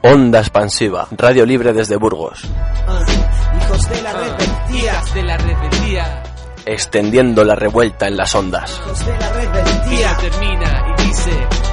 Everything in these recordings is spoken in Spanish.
Onda Expansiva, radio libre desde Burgos. Hijos de la rebeldía. Extendiendo la revuelta en las ondas. Hijos de la rebeldía. Termina y dice,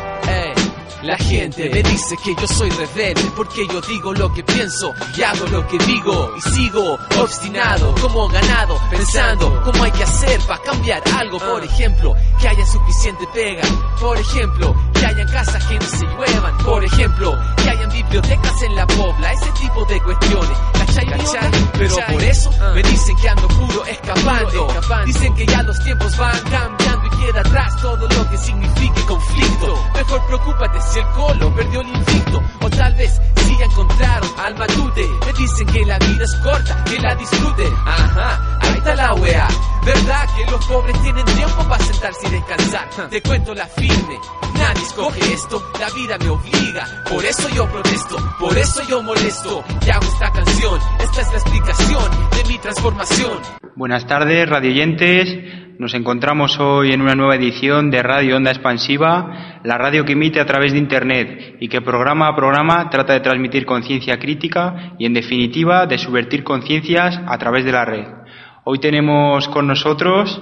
la gente me dice que yo soy rebelde porque yo digo lo que pienso y hago lo que digo y sigo obstinado como ganado pensando cómo hay que hacer para cambiar algo. Por ejemplo, que haya suficiente pega. Por ejemplo, que hayan casas que no se lluevan. Por ejemplo, que hayan bibliotecas en la pobla. Ese tipo de cuestiones. ¿Cachai? Pero por eso me dicen que ando puro escapando. Dicen que ya los tiempos van cambiando y queda atrás todo lo que signifique conflicto. Mejor preocúpate si el colo perdió el invicto, o tal vez si ya encontraron al matute. Me dicen que la vida es corta, que la disfruten. Ajá, ahí está la wea. ¿Verdad que los pobres tienen tiempo para sentarse y descansar? Te cuento la firme, nadie escoge esto, la vida me obliga. Por eso yo protesto, por eso yo molesto. Y hago esta canción, esta es la explicación de mi transformación. Buenas tardes, radioyentes. Nos encontramos hoy en una nueva edición de Radio Onda Expansiva, la radio que emite a través de Internet y que programa a programa trata de transmitir conciencia crítica y, en definitiva, de subvertir conciencias a través de la red. Hoy tenemos con nosotros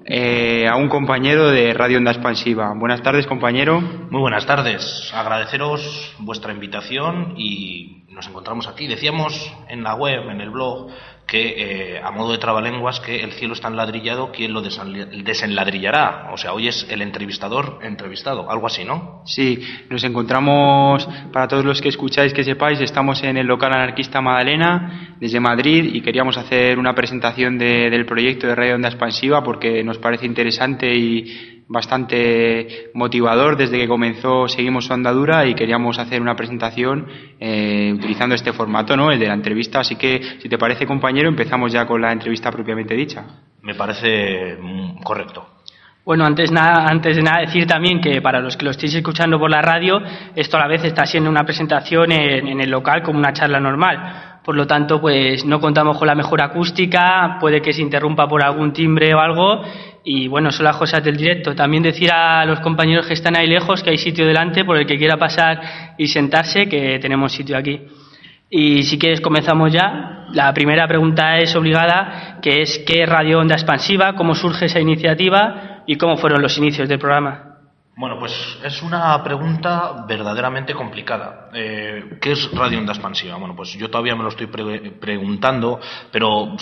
a un compañero de Radio Onda Expansiva. Buenas tardes, compañero. Muy buenas tardes. Agradeceros vuestra invitación y nos encontramos aquí. Decíamos en la web, en el blog, que a modo de trabalenguas, que el cielo está enladrillado, ¿quién lo desenladrillará? O sea, hoy es el entrevistador entrevistado, algo así, ¿no? Sí, nos encontramos, para todos los que escucháis, que sepáis, estamos en el local anarquista Magdalena, desde Madrid, y queríamos hacer una presentación del proyecto de Radio Onda Expansiva porque nos parece interesante y bastante motivador. Desde que comenzó seguimos su andadura y queríamos hacer una presentación utilizando este formato, ¿no? El de la entrevista. Así que, si te parece, compañero, empezamos ya con la entrevista propiamente dicha. Me parece correcto. Bueno, antes de nada decir también que para los que lo estéis escuchando por la radio, esto a la vez está siendo una presentación en el local como una charla normal. Por lo tanto, pues no contamos con la mejor acústica, puede que se interrumpa por algún timbre o algo, y bueno, son las cosas del directo. También decir a los compañeros que están ahí lejos que hay sitio delante por el que quiera pasar y sentarse, que tenemos sitio aquí. Y si quieres comenzamos ya. La primera pregunta es obligada, que es ¿qué es Radio Onda Expansiva? ¿Cómo surge esa iniciativa? ¿Y cómo fueron los inicios del programa? Bueno, pues es una pregunta verdaderamente complicada. ¿Qué es Radio Onda Expansiva? Bueno, pues yo todavía me lo estoy preguntando, pero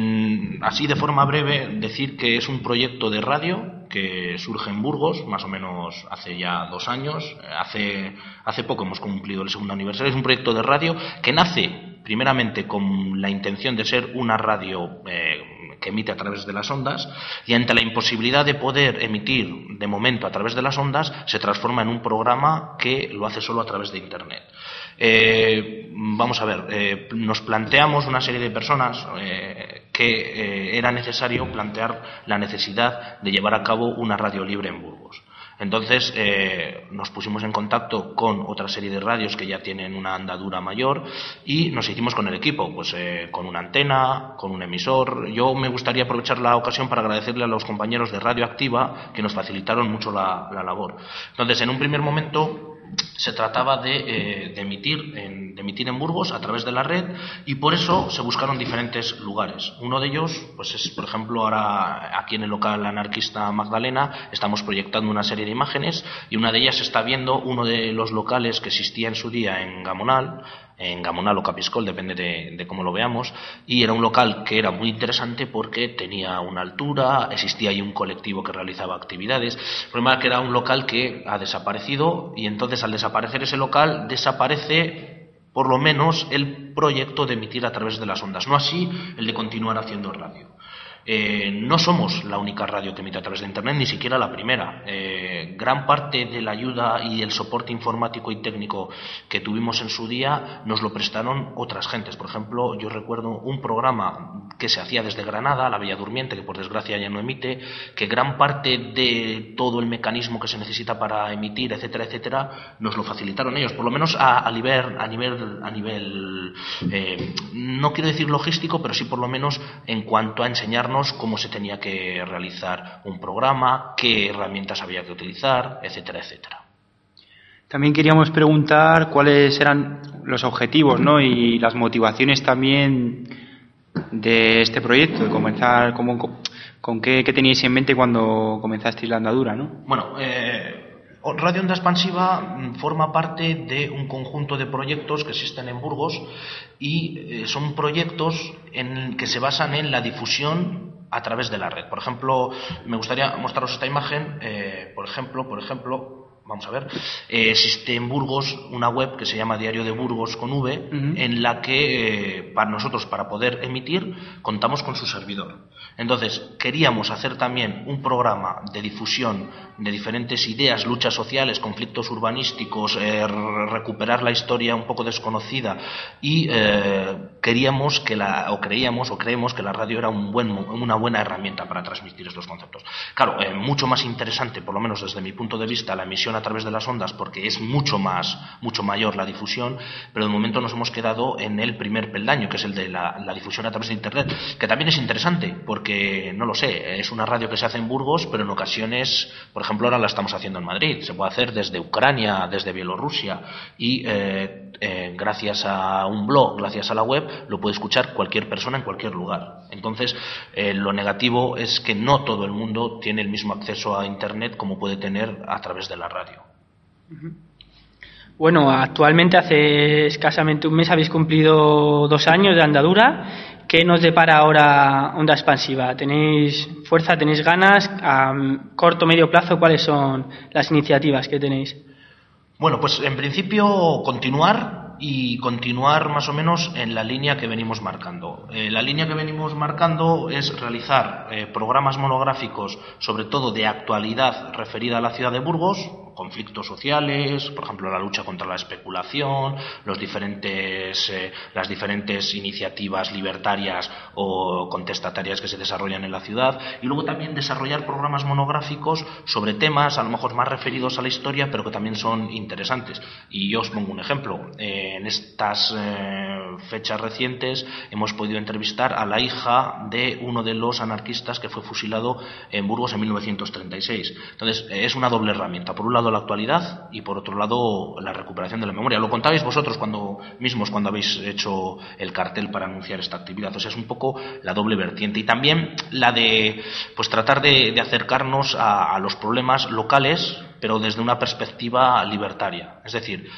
así de forma breve, decir que es un proyecto de radio que surge en Burgos, más o menos hace ya 2 años. Hace poco hemos cumplido el 2º aniversario. Es un proyecto de radio que nace primeramente con la intención de ser una radio que emite a través de las ondas, y ante la imposibilidad de poder emitir de momento a través de las ondas, se transforma en un programa que lo hace solo a través de Internet. Vamos a ver, nos planteamos una serie de personas que era necesario plantear la necesidad de llevar a cabo una radio libre en Burgos. Entonces nos pusimos en contacto con otra serie de radios que ya tienen una andadura mayor y nos hicimos con el equipo, pues con una antena, con un emisor. Yo me gustaría aprovechar la ocasión para agradecerle a los compañeros de Radio Activa que nos facilitaron mucho la labor. Entonces, en un primer momento se trataba de emitir en Burgos a través de la red, y por eso se buscaron diferentes lugares. Uno de ellos, pues es, por ejemplo, ahora aquí en el local anarquista Magdalena estamos proyectando una serie de imágenes, y una de ellas se está viendo uno de los locales que existía en su día en Gamonal o Capiscol, depende de cómo lo veamos, y era un local que era muy interesante porque tenía una altura, existía ahí un colectivo que realizaba actividades. El problema es que era un local que ha desaparecido, y entonces al desaparecer ese local desaparece por lo menos el proyecto de emitir a través de las ondas, no así el de continuar haciendo radio. No somos la única radio que emite a través de Internet, ni siquiera la primera. Gran parte de la ayuda y el soporte informático y técnico que tuvimos en su día nos lo prestaron otras gentes. Por ejemplo, yo recuerdo un programa que se hacía desde Granada, La Bella Durmiente, que por desgracia ya no emite, que gran parte de todo el mecanismo que se necesita para emitir, etcétera, etcétera, nos lo facilitaron ellos, por lo menos a nivel no quiero decir logístico, pero sí por lo menos en cuanto a enseñarnos cómo se tenía que realizar un programa, qué herramientas había que utilizar, etcétera, etcétera. También queríamos preguntar cuáles eran los objetivos, ¿no? Y las motivaciones también de este proyecto, de comenzar, con qué teníais en mente cuando comenzasteis la andadura, ¿no? Bueno, Radio Onda Expansiva forma parte de un conjunto de proyectos que existen en Burgos y son proyectos que se basan en la difusión a través de la red. Por ejemplo, me gustaría mostraros esta imagen. Por ejemplo, vamos a ver, existe en Burgos una web que se llama Diario de Burgos con V, en la que para nosotros, para poder emitir, contamos con su servidor. Entonces, queríamos hacer también un programa de difusión de diferentes ideas, luchas sociales, conflictos urbanísticos, recuperar la historia un poco desconocida, y creemos que la radio era una buena herramienta para transmitir estos conceptos. Claro, mucho más interesante, por lo menos desde mi punto de vista, la emisión a través de las ondas, porque es mucho mayor la difusión, pero de momento nos hemos quedado en el primer peldaño, que es el de la difusión a través de Internet, que también es interesante, porque, no lo sé, es una radio que se hace en Burgos, pero en ocasiones, por ejemplo, ahora la estamos haciendo en Madrid, se puede hacer desde Ucrania, desde Bielorrusia, y gracias a un blog, gracias a la web, lo puede escuchar cualquier persona en cualquier lugar. Entonces, lo negativo es que no todo el mundo tiene el mismo acceso a Internet como puede tener a través de la radio. Bueno, actualmente hace escasamente un mes habéis cumplido 2 años de andadura. ¿Qué nos depara ahora Onda Expansiva? ¿Tenéis fuerza, tenéis ganas? A corto, medio plazo, ¿cuáles son las iniciativas que tenéis? Bueno, pues en principio continuar más o menos en la línea que venimos marcando. La línea que venimos marcando es realizar programas monográficos, sobre todo de actualidad referida a la ciudad de Burgos, conflictos sociales, por ejemplo la lucha contra la especulación, las diferentes iniciativas libertarias o contestatarias que se desarrollan en la ciudad, y luego también desarrollar programas monográficos sobre temas a lo mejor más referidos a la historia, pero que también son interesantes. Y yo os pongo un ejemplo. En estas fechas recientes hemos podido entrevistar a la hija de uno de los anarquistas que fue fusilado en Burgos en 1936. Entonces, es una doble herramienta. Por un lado la actualidad y por otro lado la recuperación de la memoria. Lo contabais vosotros cuando habéis hecho el cartel para anunciar esta actividad. O sea, es un poco la doble vertiente. Y también la de tratar de acercarnos a los problemas locales, pero desde una perspectiva libertaria. Es decir,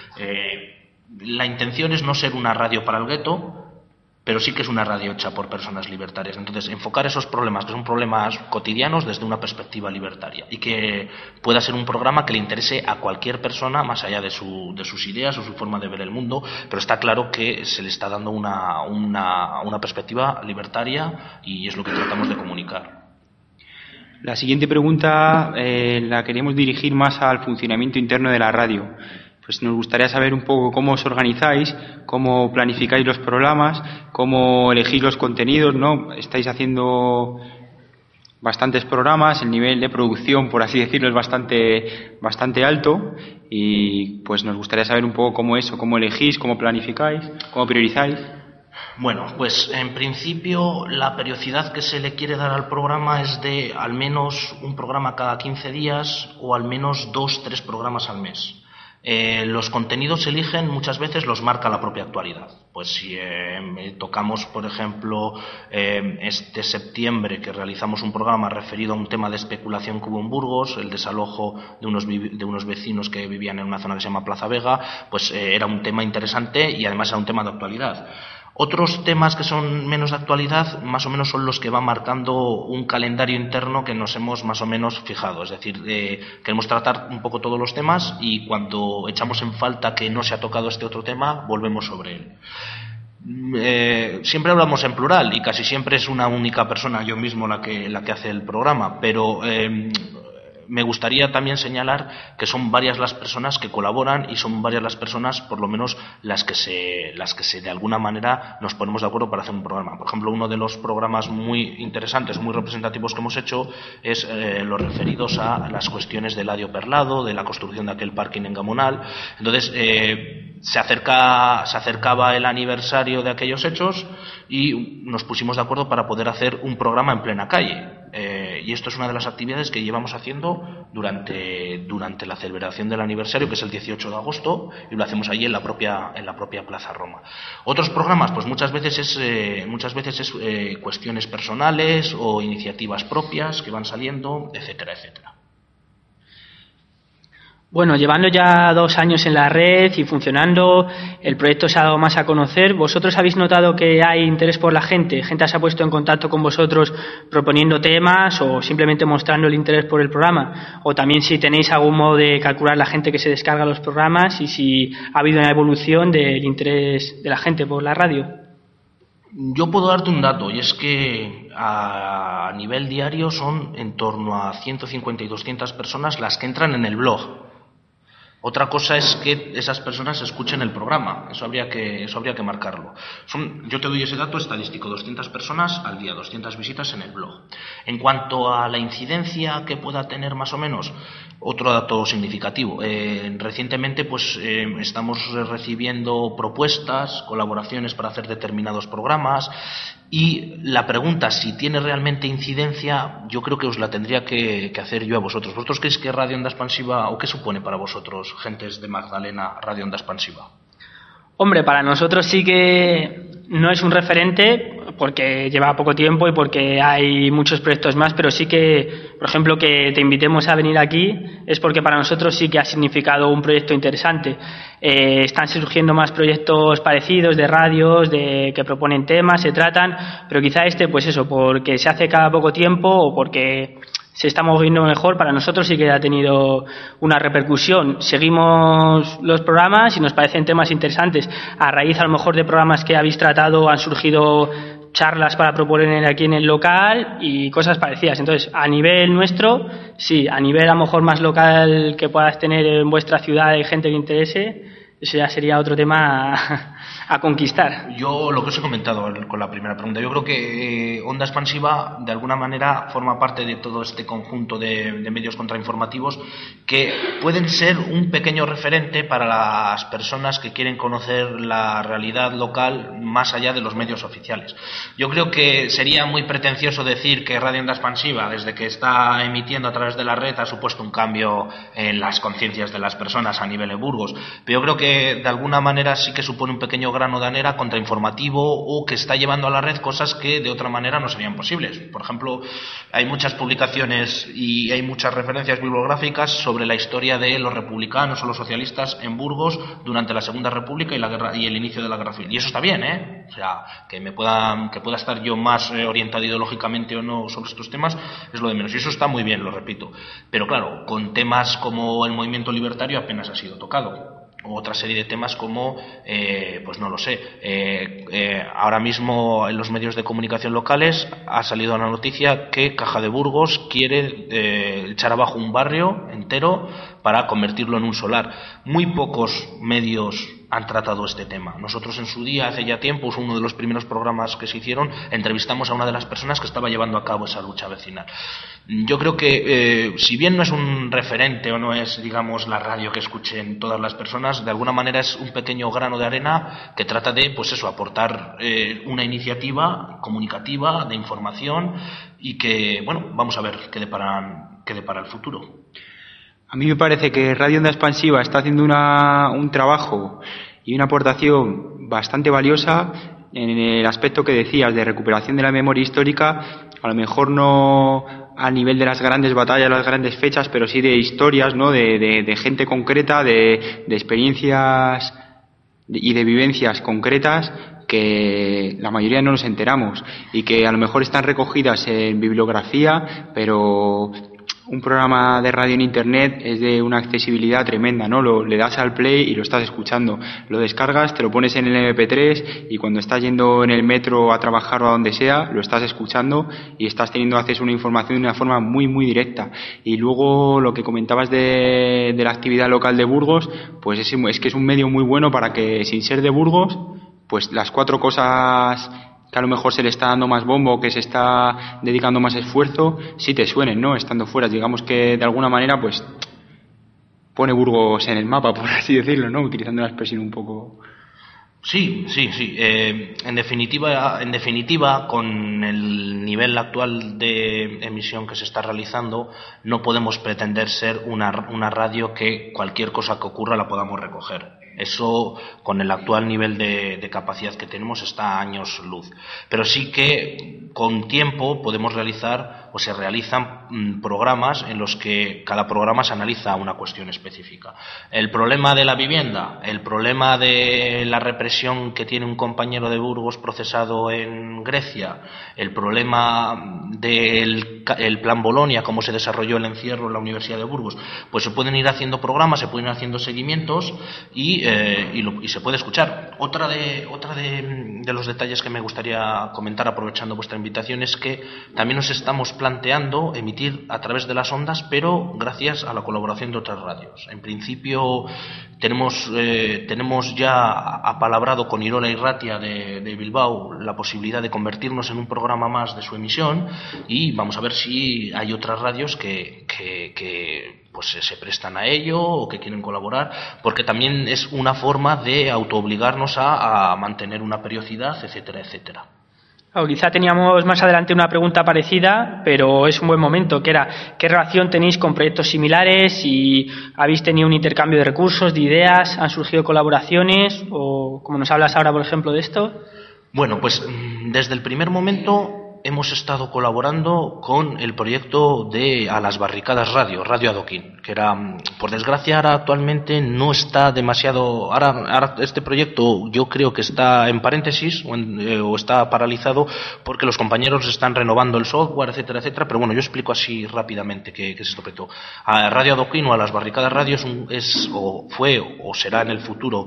la intención es no ser una radio para el gueto, pero sí que es una radio hecha por personas libertarias. Entonces, enfocar esos problemas, que son problemas cotidianos, desde una perspectiva libertaria, y que pueda ser un programa que le interese a cualquier persona, más allá de sus ideas o su forma de ver el mundo, pero está claro que se le está dando una perspectiva libertaria, y es lo que tratamos de comunicar. La siguiente pregunta la queríamos dirigir más al funcionamiento interno de la radio. Pues nos gustaría saber un poco cómo os organizáis, cómo planificáis los programas, cómo elegís los contenidos, ¿no? Estáis haciendo bastantes programas, el nivel de producción, por así decirlo, es bastante alto, y pues nos gustaría saber un poco cómo elegís, cómo planificáis, cómo priorizáis. Bueno, pues en principio la periodicidad que se le quiere dar al programa es de al menos un programa cada 15 días o al menos 2-3 programas al mes. Los contenidos se eligen, muchas veces los marca la propia actualidad. Pues si tocamos, por ejemplo, este septiembre, que realizamos un programa referido a un tema de especulación que hubo en Burgos, el desalojo de unos vecinos que vivían en una zona que se llama Plaza Vega, pues era un tema interesante y además era un tema de actualidad. Otros temas que son menos de actualidad, más o menos son los que van marcando un calendario interno que nos hemos más o menos fijado. Es decir, queremos tratar un poco todos los temas, y cuando echamos en falta que no se ha tocado este otro tema, volvemos sobre él. Siempre hablamos en plural y casi siempre es una única persona, yo mismo, la que hace el programa, pero me gustaría también señalar que son varias las personas que colaboran, y son varias las personas, por lo menos las que se de alguna manera nos ponemos de acuerdo para hacer un programa. Por ejemplo, uno de los programas muy interesantes, muy representativos que hemos hecho es los referidos a las cuestiones del Eladio Perlado, de la construcción de aquel parking en Gamonal. Entonces, se acercaba el aniversario de aquellos hechos y nos pusimos de acuerdo para poder hacer un programa en plena calle. Y esto es una de las actividades que llevamos haciendo durante la celebración del aniversario, que es el 18 de agosto, y lo hacemos allí en la propia Plaza Roma. Otros programas, pues muchas veces es cuestiones personales o iniciativas propias que van saliendo, etcétera, etcétera. Bueno, llevando ya 2 años en la red y funcionando, el proyecto se ha dado más a conocer. ¿Vosotros habéis notado que hay interés por la gente? ¿Gente se ha puesto en contacto con vosotros proponiendo temas o simplemente mostrando el interés por el programa? O también si tenéis algún modo de calcular la gente que se descarga los programas y si ha habido una evolución del interés de la gente por la radio. Yo puedo darte un dato, y es que a nivel diario son en torno a 150 y 200 personas las que entran en el blog. Otra cosa es que esas personas escuchen el programa, eso habría que marcarlo. Yo te doy ese dato estadístico, 200 personas al día, 200 visitas en el blog. En cuanto a la incidencia que pueda tener más o menos, otro dato significativo. Recientemente estamos recibiendo propuestas, colaboraciones para hacer determinados programas, y la pregunta si tiene realmente incidencia yo creo que os la tendría que hacer yo a vosotros. ¿Vosotros creéis que Radio Onda Expansiva, o qué supone para vosotros, gentes de Magdalena, Radio Onda Expansiva? Hombre, para nosotros sí que no es un referente porque lleva poco tiempo y porque hay muchos proyectos más, pero sí que, por ejemplo, que te invitemos a venir aquí es porque para nosotros sí que ha significado un proyecto interesante. Están surgiendo más proyectos parecidos de radios, que proponen temas, se tratan, pero quizá pues eso, porque se hace cada poco tiempo o porque se está moviendo mejor, para nosotros sí que ha tenido una repercusión. Seguimos los programas y nos parecen temas interesantes. A raíz a lo mejor de programas que habéis tratado han surgido charlas para proponer aquí en el local y cosas parecidas. Entonces, a nivel nuestro, sí, a nivel a lo mejor más local que puedas tener en vuestra ciudad y gente que interese, eso ya sería otro tema a conquistar. Yo lo que os he comentado con la primera pregunta, yo creo que Onda Expansiva de alguna manera forma parte de todo este conjunto de medios contrainformativos que pueden ser un pequeño referente para las personas que quieren conocer la realidad local más allá de los medios oficiales. Yo creo que sería muy pretencioso decir que Radio Onda Expansiva, desde que está emitiendo a través de la red, ha supuesto un cambio en las conciencias de las personas a nivel de Burgos, pero yo creo que de alguna manera sí que supone un pequeño grano de arena contrainformativo, o que está llevando a la red cosas que de otra manera no serían posibles. Por ejemplo, hay muchas publicaciones y hay muchas referencias bibliográficas sobre la historia de los republicanos o los socialistas en Burgos durante la Segunda República y el inicio de la Guerra Civil. Y eso está bien, O sea, que pueda estar yo más orientado ideológicamente o no sobre estos temas es lo de menos. Y eso está muy bien, lo repito. Pero claro, con temas como el movimiento libertario apenas ha sido tocado. Otra serie de temas como, pues no lo sé, ahora mismo en los medios de comunicación locales ha salido la noticia que Caja de Burgos quiere echar abajo un barrio entero para convertirlo en un solar. Muy pocos medios han tratado este tema. Nosotros en su día, hace ya tiempo, uno de los primeros programas que se hicieron, entrevistamos a una de las personas que estaba llevando a cabo esa lucha vecinal. Yo creo que, si bien no es un referente o no es, digamos, la radio que escuchen todas las personas, de alguna manera es un pequeño grano de arena que trata de, pues eso, aportar una iniciativa comunicativa, de información, y que, bueno, vamos a ver qué depara el futuro. A mí me parece que Radio Onda Expansiva está haciendo un trabajo y una aportación bastante valiosa en el aspecto que decías de recuperación de la memoria histórica, a lo mejor no a nivel de las grandes batallas, las grandes fechas, pero sí de historias, ¿no? De gente concreta, de experiencias y de vivencias concretas que la mayoría no nos enteramos y que a lo mejor están recogidas en bibliografía, pero un programa de radio en internet es de una accesibilidad tremenda, ¿no? Le das al play y lo estás escuchando, lo descargas, te lo pones en el MP3 y cuando estás yendo en el metro a trabajar o a donde sea, lo estás escuchando y estás teniendo acceso a una información de una forma muy, muy directa. Y luego lo que comentabas de la actividad local de Burgos, pues es que es un medio muy bueno para que, sin ser de Burgos, pues las 4 cosas que a lo mejor se le está dando más bombo, que se está dedicando más esfuerzo, sí te suenen, ¿no? Estando fuera, digamos que de alguna manera, pues pone Burgos en el mapa, por así decirlo, ¿no? Utilizando la expresión un poco. Sí. En definitiva, con el nivel actual de emisión que se está realizando, no podemos pretender ser una radio que cualquier cosa que ocurra la podamos recoger. Eso, con el actual nivel de capacidad que tenemos, está a años luz. Pero sí que con tiempo podemos realizar o se realizan programas en los que cada programa se analiza una cuestión específica. El problema de la vivienda, el problema de la represión que tiene un compañero de Burgos procesado en Grecia, el problema del plan Bolonia, cómo se desarrolló el encierro en la Universidad de Burgos, pues se pueden ir haciendo programas, se pueden ir haciendo seguimientos y se puede escuchar. Otra de los detalles que me gustaría comentar, aprovechando vuestra invitación, es que también nos estamos planteando emitir a través de las ondas, pero gracias a la colaboración de otras radios. En principio tenemos ya apalabrado con Irola Irratia de Bilbao la posibilidad de convertirnos en un programa más de su emisión, y vamos a ver si hay otras radios que pues se prestan a ello o que quieren colaborar, porque también es una forma de autoobligarnos a mantener una periodicidad, etcétera, etcétera. Quizá teníamos más adelante una pregunta parecida, pero es un buen momento, que era: ¿qué relación tenéis con proyectos similares? ¿Y habéis tenido un intercambio de recursos, de ideas? ¿Han surgido colaboraciones? ¿O como nos hablas ahora, por ejemplo, de esto? Bueno, pues desde el primer momento hemos estado colaborando con el proyecto de A las Barricadas Radio Adoquín, que era, por desgracia, ahora actualmente no está demasiado. Ahora este proyecto yo creo que está en paréntesis o está paralizado porque los compañeros están renovando el software, etcétera, etcétera. Pero bueno, yo explico así rápidamente qué es este proyecto. A Radio Adoquín o A las Barricadas Radio fue o será en el futuro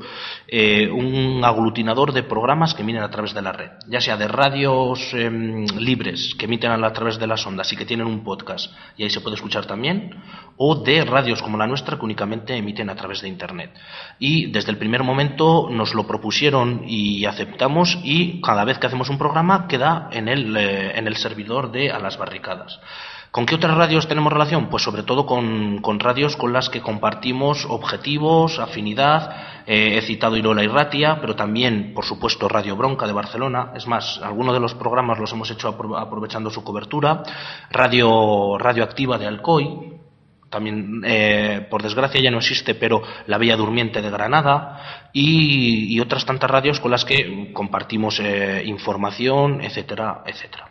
un aglutinador de programas que vienen a través de la red, ya sea de radios libres que emiten a través de las ondas y que tienen un podcast y ahí se puede escuchar también, o de radios como la nuestra que únicamente emiten a través de internet. Y desde el primer momento nos lo propusieron y aceptamos, y cada vez que hacemos un programa queda en el servidor de A las Barricadas. ¿Con qué otras radios tenemos relación? Pues sobre todo con radios con las que compartimos objetivos, afinidad. He citado Irola Irratia, pero también, por supuesto, Radio Bronca de Barcelona. Es más, algunos de los programas los hemos hecho aprovechando su cobertura. Radio Activa de Alcoy. También, por desgracia, ya no existe, pero La Bella Durmiente de Granada. Y otras tantas radios con las que compartimos información, etcétera, etcétera.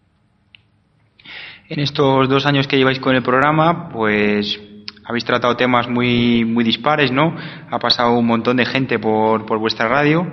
En estos 2 años que lleváis con el programa, pues habéis tratado temas muy, muy dispares, ¿no? Ha pasado un montón de gente por vuestra radio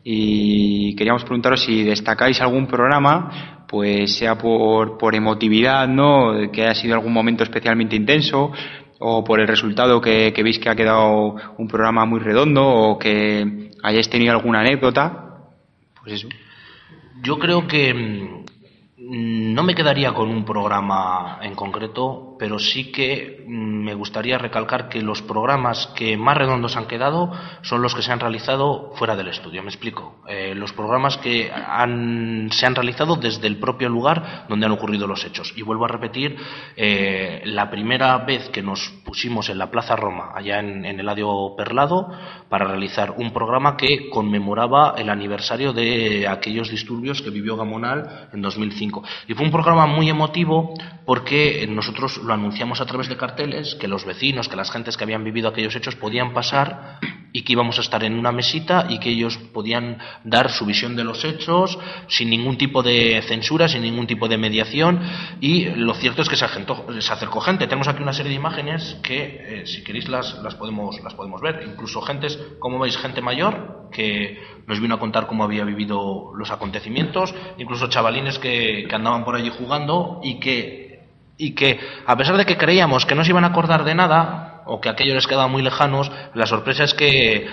y queríamos preguntaros si destacáis algún programa, pues sea por emotividad, ¿no? Que haya sido algún momento especialmente intenso, o por el resultado que veis que ha quedado un programa muy redondo, o que hayáis tenido alguna anécdota. Pues eso. Yo creo que no me quedaría con un programa en concreto, pero sí que me gustaría recalcar que los programas que más redondos han quedado son los que se han realizado fuera del estudio. Me explico. Los programas que se han realizado desde el propio lugar donde han ocurrido los hechos. Y vuelvo a repetir, la primera vez que nos pusimos en la Plaza Roma, allá en Eladio Perlado, para realizar un programa que conmemoraba el aniversario de aquellos disturbios que vivió Gamonal en 2005. Y fue un programa muy emotivo porque nosotros lo anunciamos a través de carteles, que los vecinos, que las gentes que habían vivido aquellos hechos podían pasar y que íbamos a estar en una mesita y que ellos podían dar su visión de los hechos sin ningún tipo de censura, sin ningún tipo de mediación. Y lo cierto es que se acercó gente. Tenemos aquí una serie de imágenes que si queréis las podemos ver. Incluso gentes, como veis, gente mayor que nos vino a contar cómo había vivido los acontecimientos, incluso chavalines que andaban por allí jugando y que a pesar de que creíamos que no se iban a acordar de nada o que aquello les quedaba muy lejanos, la sorpresa es que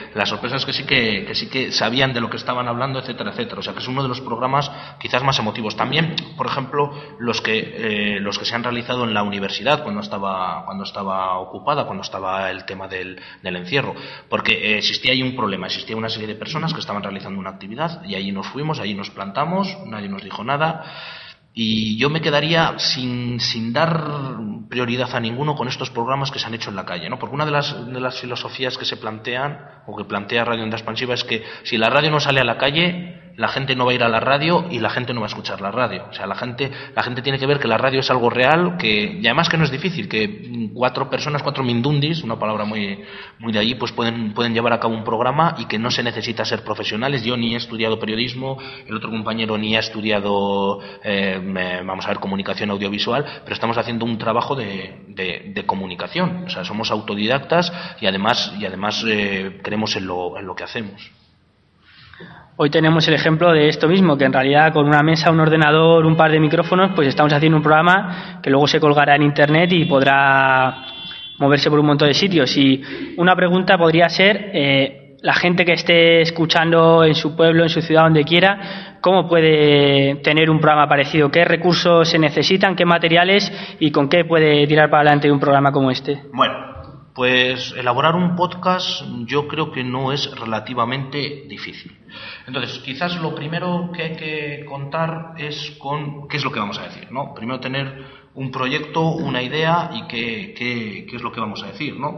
sí que sabían de lo que estaban hablando, etcétera, etcétera. O sea que es uno de los programas quizás más emotivos. También, por ejemplo, los que se han realizado en la universidad cuando estaba ocupada, cuando estaba el tema del encierro, porque existía ahí un problema, existía una serie de personas que estaban realizando una actividad y allí nos fuimos, allí nos plantamos, nadie nos dijo nada. Y yo me quedaría sin dar prioridad a ninguno con estos programas que se han hecho en la calle, ¿no? Porque una de las filosofías que se plantean, o que plantea Radio Onda Expansiva, es que si la radio no sale a la calle, la gente no va a ir a la radio y la gente no va a escuchar la radio. O sea, la gente tiene que ver que la radio es algo real, y además que no es difícil, que 4 personas, 4 mindundis, una palabra muy de allí, pues pueden llevar a cabo un programa y que no se necesita ser profesionales. Yo ni he estudiado periodismo, el otro compañero ni ha estudiado, vamos a ver, comunicación audiovisual, pero estamos haciendo un trabajo de comunicación. O sea, somos autodidactas y además creemos en lo que hacemos. Hoy tenemos el ejemplo de esto mismo, que en realidad con una mesa, un ordenador, un par de micrófonos, pues estamos haciendo un programa que luego se colgará en internet y podrá moverse por un montón de sitios. Y una pregunta podría ser, la gente que esté escuchando en su pueblo, en su ciudad, donde quiera, ¿cómo puede tener un programa parecido? ¿Qué recursos se necesitan? ¿Qué materiales? ¿Y con qué puede tirar para adelante un programa como este? Bueno, pues elaborar un podcast yo creo que no es relativamente difícil. Entonces, quizás lo primero que hay que contar es con qué es lo que vamos a decir, ¿no? Primero tener un proyecto, una idea y qué es lo que vamos a decir, ¿no?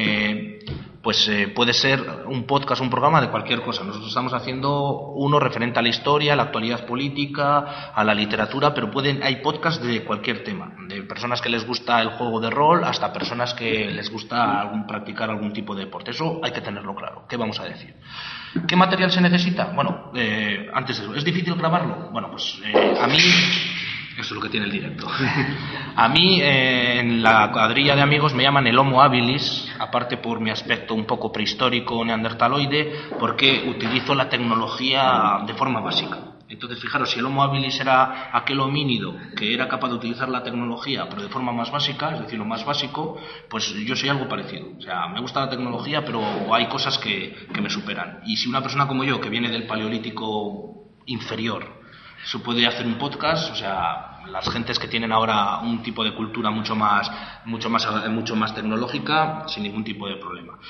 Puede ser un podcast, un programa de cualquier cosa. Nosotros estamos haciendo uno referente a la historia, a la actualidad política, a la literatura, pero hay podcasts de cualquier tema, de personas que les gusta el juego de rol hasta personas que les gusta practicar algún tipo de deporte. Eso hay que tenerlo claro. ¿Qué vamos a decir? ¿Qué material se necesita? Bueno, antes de eso, ¿es difícil grabarlo? Bueno, pues a mí... Eso es lo que tiene el directo. A mí, en la cuadrilla de amigos me llaman el Homo habilis, aparte por mi aspecto un poco prehistórico, neandertaloide, porque utilizo la tecnología de forma básica. Entonces, fijaros, si el Homo habilis era aquel homínido que era capaz de utilizar la tecnología, pero de forma más básica, es decir, lo más básico, pues yo soy algo parecido. O sea, me gusta la tecnología, pero hay cosas que me superan. Y si una persona como yo, que viene del paleolítico inferior, se puede hacer un podcast, o sea, las gentes que tienen ahora un tipo de cultura mucho más tecnológica, sin ningún tipo de problema.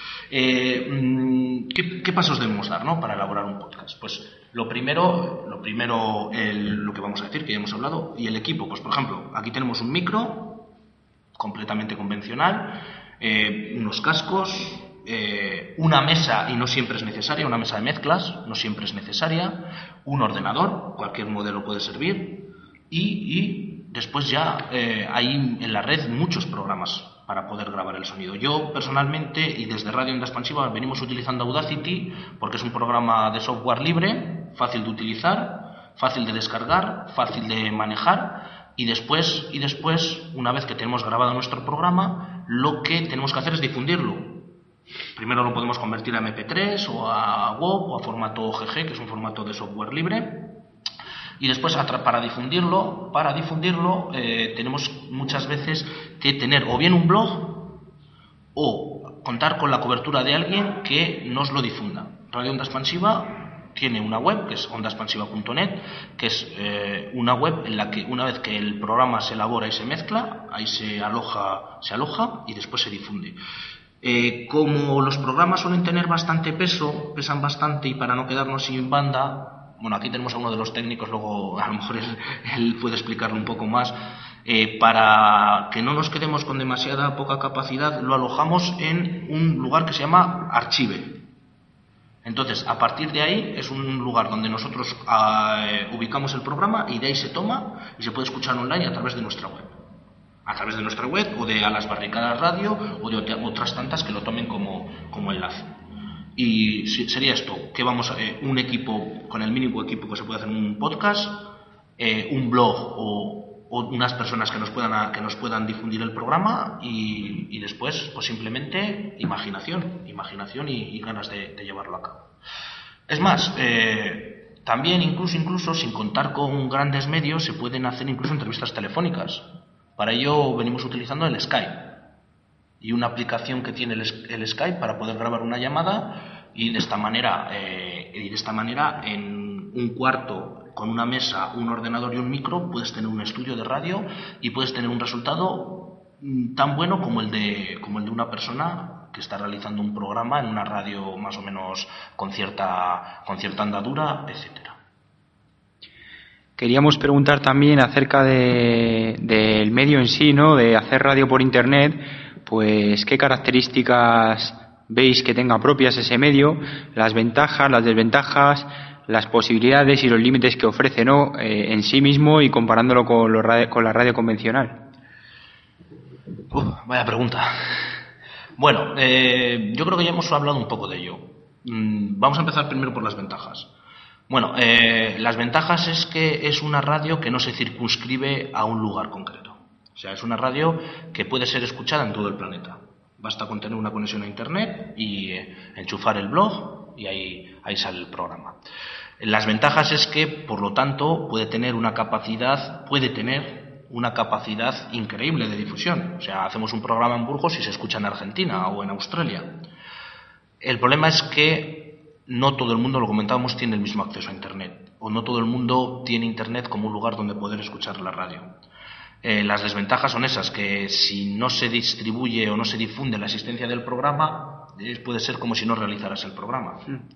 ¿Qué pasos debemos dar, ¿no?, para elaborar un podcast? Pues lo primero, lo que vamos a decir, que ya hemos hablado, y el equipo. Pues por ejemplo, aquí tenemos un micro completamente convencional, unos cascos, una mesa, y no siempre es necesaria, una mesa de mezclas, no siempre es necesaria, un ordenador, cualquier modelo puede servir, y después ya hay en la red muchos programas para poder grabar el sonido. Yo personalmente, y desde Radio Onda Expansiva, venimos utilizando Audacity porque es un programa de software libre, fácil de utilizar, fácil de descargar, fácil de manejar, y después, una vez que tenemos grabado nuestro programa, lo que tenemos que hacer es difundirlo. Primero lo podemos convertir a MP3 o a WAV o a formato OGG, que es un formato de software libre. Y después, para difundirlo, tenemos muchas veces que tener o bien un blog o contar con la cobertura de alguien que nos lo difunda. Radio Onda Expansiva tiene una web, que es ondaexpansiva.net, que es una web en la que una vez que el programa se elabora y se mezcla, ahí se aloja y después se difunde. Como los programas suelen tener bastante peso, pesan bastante, y para no quedarnos sin banda, bueno, aquí tenemos a uno de los técnicos, luego a lo mejor él puede explicarlo un poco más, para que no nos quedemos con demasiada poca capacidad, lo alojamos en un lugar que se llama Archive. Entonces, a partir de ahí es un lugar donde nosotros ubicamos el programa, y de ahí se toma y se puede escuchar online a través de nuestra web. A través de nuestra web o de A las Barricadas Radio o de otras tantas que lo tomen como enlace. Y sería esto, que vamos un equipo, con el mínimo equipo que se puede hacer un podcast, un blog o unas personas que nos puedan difundir el programa, y después pues simplemente imaginación y ganas de llevarlo a cabo. Es más, también incluso sin contar con grandes medios se pueden hacer incluso entrevistas telefónicas. Para ello venimos utilizando el Skype y una aplicación que tiene el Skype para poder grabar una llamada, y de esta manera en un cuarto con una mesa, un ordenador y un micro puedes tener un estudio de radio y puedes tener un resultado tan bueno como el de una persona que está realizando un programa en una radio más o menos con cierta andadura, etcétera. Queríamos preguntar también acerca del medio en sí, ¿no? De hacer radio por Internet, pues qué características veis que tenga propias ese medio, las ventajas, las desventajas, las posibilidades y los límites que ofrece, ¿no? En sí mismo y comparándolo con la radio convencional. Vaya pregunta. Bueno, yo creo que ya hemos hablado un poco de ello. Vamos a empezar primero por las ventajas. Bueno, las ventajas es que es una radio que no se circunscribe a un lugar concreto. O sea, es una radio que puede ser escuchada en todo el planeta. Basta con tener una conexión a Internet y enchufar el blog y ahí sale el programa. Las ventajas es que, por lo tanto, puede tener una capacidad increíble de difusión. O sea, hacemos un programa en Burgos y se escucha en Argentina o en Australia. El problema es que no todo el mundo, lo comentábamos, tiene el mismo acceso a Internet, o no todo el mundo tiene Internet como un lugar donde poder escuchar la radio. Las desventajas son esas, que si no se distribuye o no se difunde la existencia del programa, puede ser como si no realizaras el programa.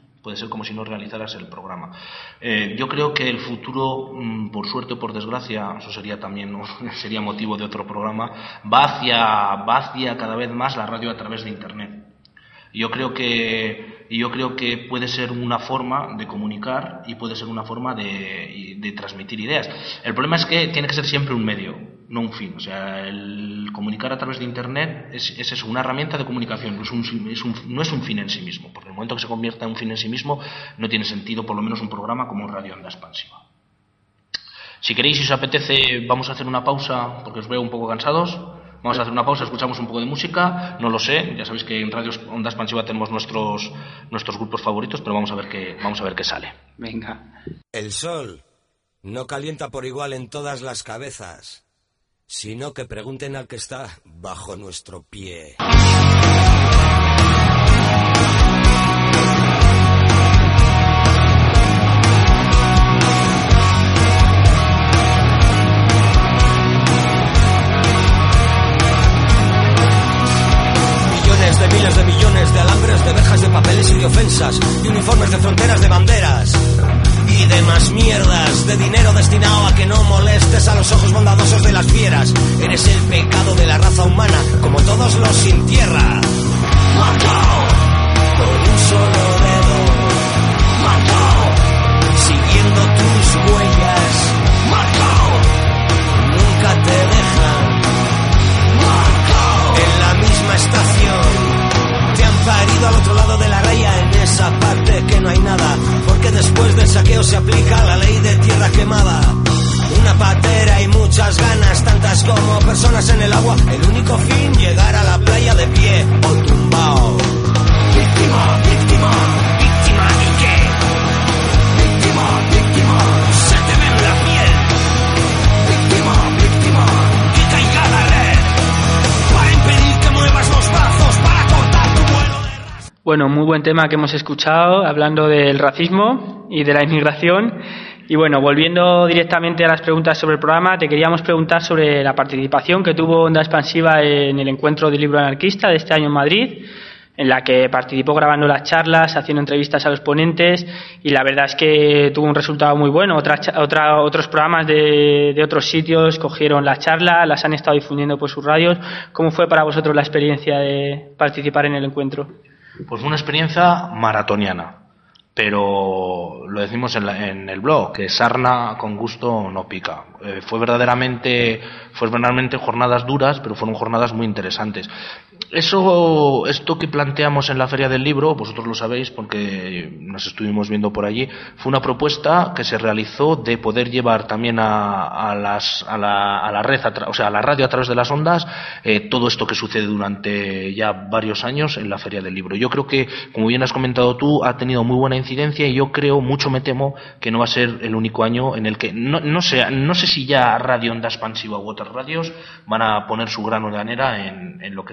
Yo creo que el futuro, por suerte o por desgracia, eso sería motivo de otro programa, va hacia cada vez más la radio a través de Internet. Yo creo que puede ser una forma de comunicar y puede ser una forma de transmitir ideas. El problema es que tiene que ser siempre un medio, no un fin. O sea, el comunicar a través de Internet es eso, una herramienta de comunicación, no es un fin en sí mismo. Porque en el momento que se convierta en un fin en sí mismo, no tiene sentido, por lo menos, un programa como Radio Onda Expansiva. Si queréis, si os apetece, vamos a hacer una pausa, porque os veo un poco cansados. Vamos a hacer una pausa, escuchamos un poco de música, no lo sé, ya sabéis que en Radio Onda Expansiva tenemos nuestros grupos favoritos, pero vamos a ver qué sale. Venga. El sol no calienta por igual en todas las cabezas, sino que pregunten al que está bajo nuestro pie. De miles de millones de alambres, de verjas, de papeles y de ofensas, de uniformes, de fronteras, de banderas y demás mierdas, de dinero destinado a que no molestes a los ojos bondadosos de las fieras. Eres el pecado de la raza humana, como todos los sin tierra. Marcao con un solo dedo, marcao siguiendo tus huellas, marcao nunca te dejan, marcao en la misma estación. Te han parido al otro lado de la raya, en esa parte que no hay nada, porque después del saqueo se aplica la ley de tierra quemada. Una patera y muchas ganas, tantas como personas en el agua. El único fin, llegar a la playa de pie o tumbao. Víctima, víctima, víctima ¿y qué? Víctima, víctima, se te ve en la piel. Víctima, víctima, que caiga la red, para impedir que muevas los brazos, para cortar tu vuelo de raza. Bueno, muy buen tema que hemos escuchado, hablando del racismo y de la inmigración. Y bueno, volviendo directamente a las preguntas sobre el programa, te queríamos preguntar sobre la participación que tuvo Onda Expansiva en el encuentro del libro anarquista de este año en Madrid, en la que participó grabando las charlas, haciendo entrevistas a los ponentes, y la verdad es que tuvo un resultado muy bueno. Otros programas de otros sitios cogieron la charla, las han estado difundiendo por sus radios. ¿Cómo fue para vosotros la experiencia de participar en el encuentro? Pues fue una experiencia maratoniana. Pero lo decimos en el blog, que sarna con gusto no pica. Fue verdaderamente jornadas duras, pero fueron jornadas muy interesantes. Esto que planteamos en la Feria del Libro, vosotros lo sabéis porque nos estuvimos viendo por allí, fue una propuesta que se realizó de poder llevar también a la red, o sea, a la radio a través de las ondas, todo esto que sucede durante ya varios años en la Feria del Libro. Yo creo que, como bien has comentado tú, ha tenido muy buena incidencia, y yo creo, mucho me temo, que no va a ser el único año en el que, no sé si ya Radio Onda Expansiva u otras radios van a poner su grano de arena en lo que es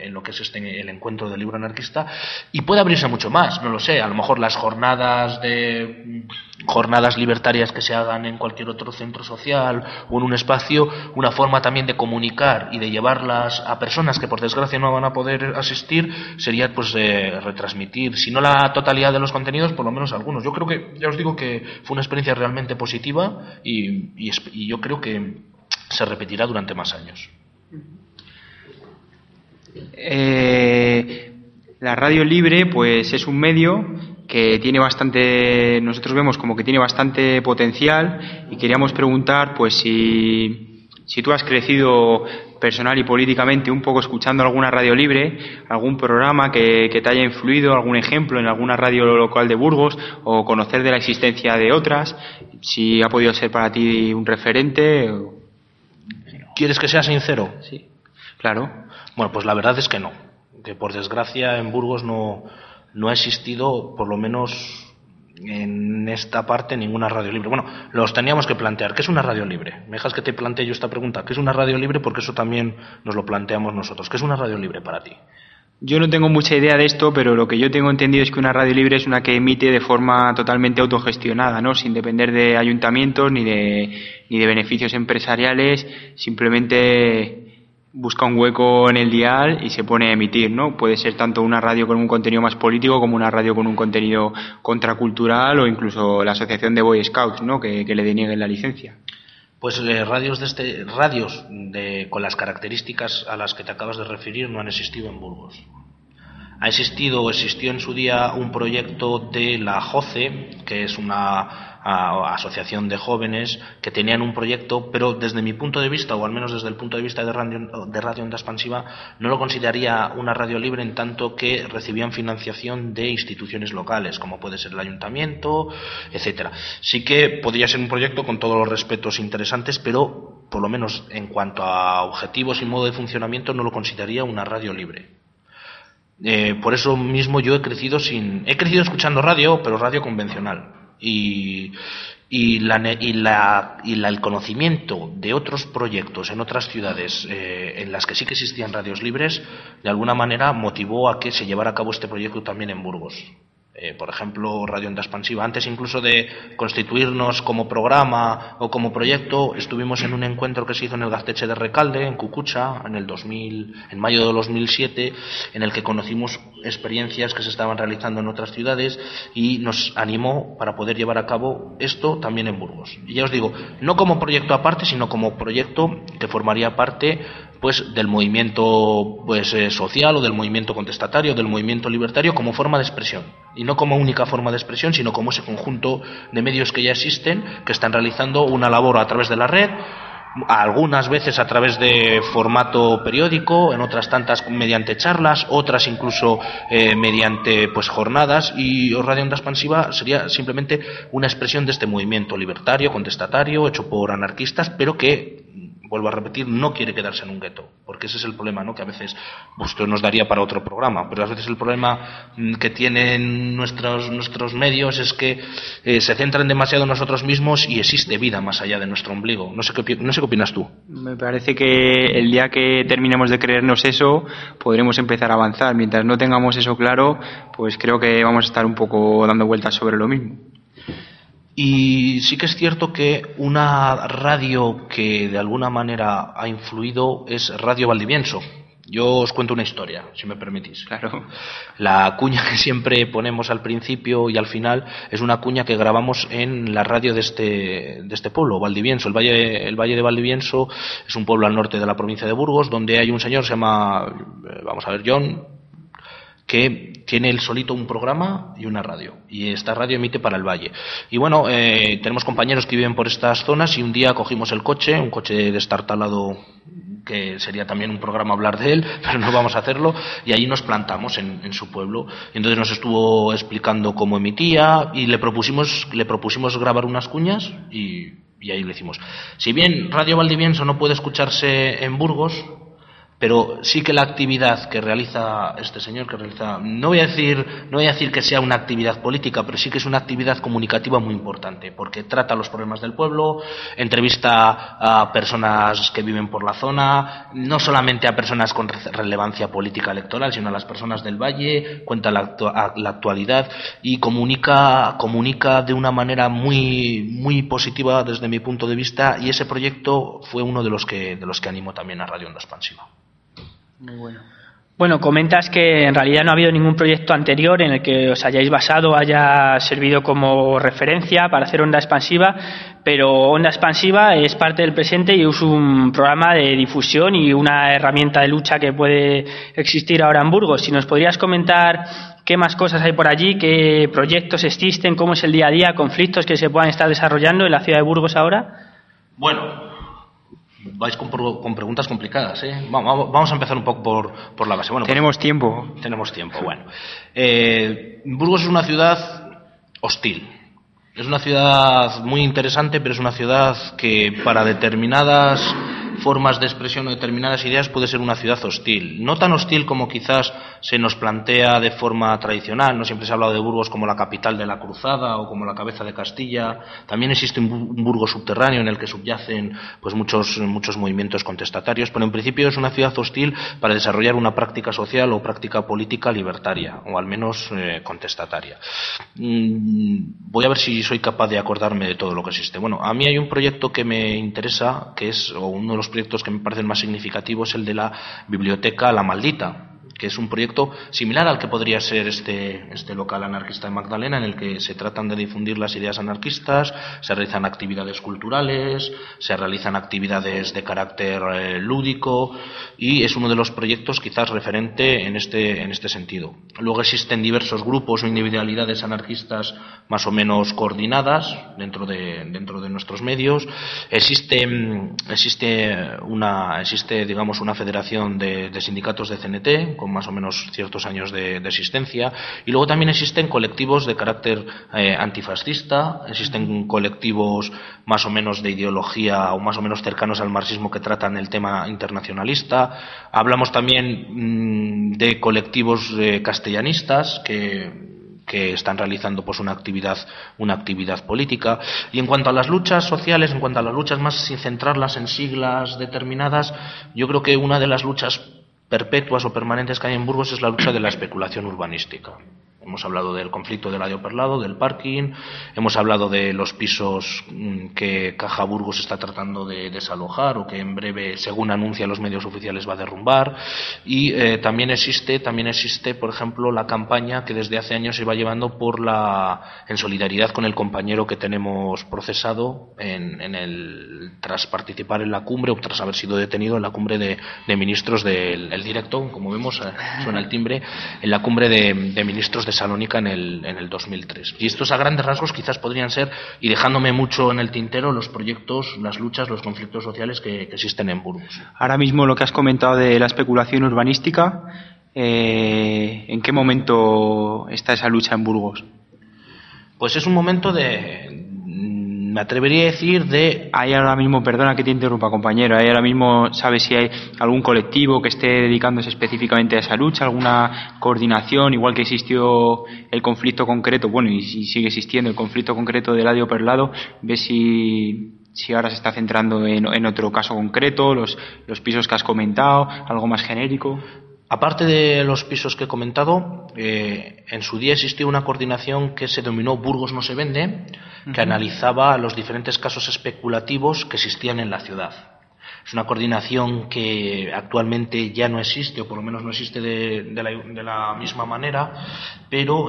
en lo que es el encuentro del libro anarquista, y puede abrirse mucho más, no lo sé, a lo mejor las jornadas libertarias que se hagan en cualquier otro centro social o en un espacio, una forma también de comunicar y de llevarlas a personas que por desgracia no van a poder asistir, sería pues retransmitir, si no la totalidad de los contenidos, por lo menos algunos. Yo creo que, ya os digo que fue una experiencia realmente positiva y yo creo que se repetirá durante más años. La radio libre pues es un medio que tiene bastante, nosotros vemos como que tiene bastante potencial, y queríamos preguntar pues si tú has crecido personal y políticamente un poco escuchando alguna radio libre, algún programa que te haya influido, algún ejemplo en alguna radio local de Burgos, o conocer de la existencia de otras, si ha podido ser para ti un referente. ¿Quieres que sea sincero? Sí, claro. Bueno, pues la verdad es que no, que por desgracia en Burgos no ha existido, por lo menos en esta parte, ninguna radio libre. Bueno, los teníamos que plantear. ¿Qué es una radio libre? ¿Me dejas que te plantee yo esta pregunta? ¿Qué es una radio libre? Porque eso también nos lo planteamos nosotros. ¿Qué es una radio libre para ti? Yo no tengo mucha idea de esto, pero lo que yo tengo entendido es que una radio libre es una que emite de forma totalmente autogestionada, ¿no? Sin depender de ayuntamientos ni de beneficios empresariales, simplemente busca un hueco en el dial y se pone a emitir, ¿no? Puede ser tanto una radio con un contenido más político como una radio con un contenido contracultural, o incluso la asociación de Boy Scouts, ¿no? Que le denieguen la licencia. Pues radios con las características a las que te acabas de referir no han existido en Burgos. Existió en su día un proyecto de la JOCE, que es una asociación de jóvenes que tenían un proyecto, pero desde mi punto de vista, o al menos desde el punto de vista de Radio Onda Expansiva, no lo consideraría una radio libre, en tanto que recibían financiación de instituciones locales, como puede ser el ayuntamiento, etcétera. Sí que podría ser un proyecto con todos los respetos interesantes, pero por lo menos en cuanto a objetivos y modo de funcionamiento no lo consideraría una radio libre. Por eso mismo yo he crecido escuchando radio, pero radio convencional. Y el conocimiento de otros proyectos en otras ciudades en las que sí que existían radios libres, de alguna manera motivó a que se llevara a cabo este proyecto también en Burgos. Por ejemplo, Radio Onda Expansiva, antes incluso de constituirnos como programa o como proyecto, estuvimos en un encuentro que se hizo en el Gaztetxe de Recalde, en Cucucha, en mayo de 2007, en el que conocimos experiencias que se estaban realizando en otras ciudades y nos animó para poder llevar a cabo esto también en Burgos. Y ya os digo, no como proyecto aparte, sino como proyecto que formaría parte pues del movimiento social, o del movimiento contestatario, del movimiento libertario, como forma de expresión, y no como única forma de expresión, sino como ese conjunto de medios que ya existen, que están realizando una labor a través de la red, algunas veces a través de formato periódico, en otras tantas mediante charlas, otras incluso mediante jornadas, y Radio Onda Expansiva sería simplemente una expresión de este movimiento libertario, contestatario, hecho por anarquistas, pero que, vuelvo a repetir, no quiere quedarse en un gueto, porque ese es el problema, ¿no? Que a veces esto nos daría para otro programa, pero a veces el problema que tienen nuestros medios es que se centran demasiado en nosotros mismos y existe vida más allá de nuestro ombligo. No sé qué opinas tú. Me parece que el día que terminemos de creernos eso, podremos empezar a avanzar. Mientras no tengamos eso claro, pues creo que vamos a estar un poco dando vueltas sobre lo mismo. Y sí que es cierto que una radio que de alguna manera ha influido es Radio Valdivienso. Yo os cuento una historia, si me permitís. Claro. La cuña que siempre ponemos al principio y al final es una cuña que grabamos en la radio de este pueblo, Valdivienso. El Valle de Valdivienso es un pueblo al norte de la provincia de Burgos, donde hay un señor, se llama, John, que tiene él solito un programa y una radio, y esta radio emite para el valle. Y bueno, tenemos compañeros que viven por estas zonas, y un día cogimos un coche destartalado, que sería también un programa hablar de él, pero no vamos a hacerlo, y allí nos plantamos en su pueblo. Y entonces nos estuvo explicando cómo emitía, y le propusimos grabar unas cuñas, y ahí lo hicimos. Si bien Radio Valdivienso no puede escucharse en Burgos, pero sí que la actividad que realiza este señor, no voy a decir que sea una actividad política, pero sí que es una actividad comunicativa muy importante, porque trata los problemas del pueblo, entrevista a personas que viven por la zona, no solamente a personas con relevancia política electoral, sino a las personas del valle, cuenta la actualidad y comunica de una manera muy positiva desde mi punto de vista, y ese proyecto fue uno de los que animó también a Radio Onda Expansiva. Muy bueno. Bueno, comentas que en realidad no ha habido ningún proyecto anterior en el que os hayáis basado, haya servido como referencia para hacer Onda Expansiva, pero Onda Expansiva es parte del presente y es un programa de difusión y una herramienta de lucha que puede existir ahora en Burgos. Si nos podrías comentar qué más cosas hay por allí, qué proyectos existen, cómo es el día a día, conflictos que se puedan estar desarrollando en la ciudad de Burgos ahora. Bueno, vais con preguntas complicadas, ¿eh? Vamos a empezar un poco por la base. Bueno, tenemos tiempo. Bueno, Burgos es una ciudad hostil. Es una ciudad muy interesante, pero es una ciudad que para determinadas formas de expresión o determinadas ideas puede ser una ciudad hostil. No tan hostil como quizás se nos plantea de forma tradicional. No siempre se ha hablado de Burgos como la capital de la cruzada o como la cabeza de Castilla. También existe un Burgos subterráneo en el que subyacen pues muchos movimientos contestatarios, pero en principio es una ciudad hostil para desarrollar una práctica social o práctica política libertaria, o al menos contestataria. Voy a ver si soy capaz de acordarme de todo lo que existe. Bueno, a mí hay un proyecto que me interesa, o uno de los proyectos que me parecen más significativos, el de la biblioteca La Maldita, que es un proyecto similar al que podría ser este local anarquista de Magdalena, en el que se tratan de difundir las ideas anarquistas, se realizan actividades culturales, se realizan actividades de carácter lúdico, y es uno de los proyectos quizás referente en este sentido. Luego existen diversos grupos o individualidades anarquistas más o menos coordinadas dentro de nuestros medios. Existe digamos una federación de sindicatos de CNT con más o menos ciertos años de existencia, y luego también existen colectivos de carácter antifascista, existen colectivos más o menos de ideología o más o menos cercanos al marxismo que tratan el tema internacionalista. Hablamos también de colectivos castellanistas que están realizando pues una actividad política. Y en cuanto a las luchas sociales, en cuanto a las luchas más sin centrarlas en siglas determinadas, yo creo que una de las luchas perpetuas o permanentes que hay en Burgos es la lucha de la especulación urbanística. Hemos hablado del conflicto del Adio Perlado, del parking, hemos hablado de los pisos que Caja Burgos está tratando de desalojar o que en breve, según anuncian los medios oficiales, va a derrumbar. Y también existe, por ejemplo, la campaña que desde hace años se va llevando en solidaridad con el compañero que tenemos procesado tras participar en la cumbre o tras haber sido detenido en la cumbre de ministros del directo, como vemos, suena el timbre, en la cumbre de ministros de Salónica en el 2003. Y estos a grandes rasgos quizás podrían ser, y dejándome mucho en el tintero, los proyectos, las luchas, los conflictos sociales que existen en Burgos. Ahora mismo lo que has comentado de la especulación urbanística, ¿en qué momento está esa lucha en Burgos? Pues es un momento me atrevería a decir Hay ahora mismo, perdona que te interrumpa, compañero, ahora mismo sabes si hay algún colectivo que esté dedicándose específicamente a esa lucha, alguna coordinación, igual que existió el conflicto concreto, bueno, y sigue existiendo el conflicto concreto del Adio Perlado, ves si ahora se está centrando en otro caso concreto, los pisos que has comentado, algo más genérico. Aparte de los pisos que he comentado, en su día existió una coordinación que se denominó Burgos no se vende, que analizaba los diferentes casos especulativos que existían en la ciudad. Es una coordinación que actualmente ya no existe, o por lo menos no existe de la misma manera, pero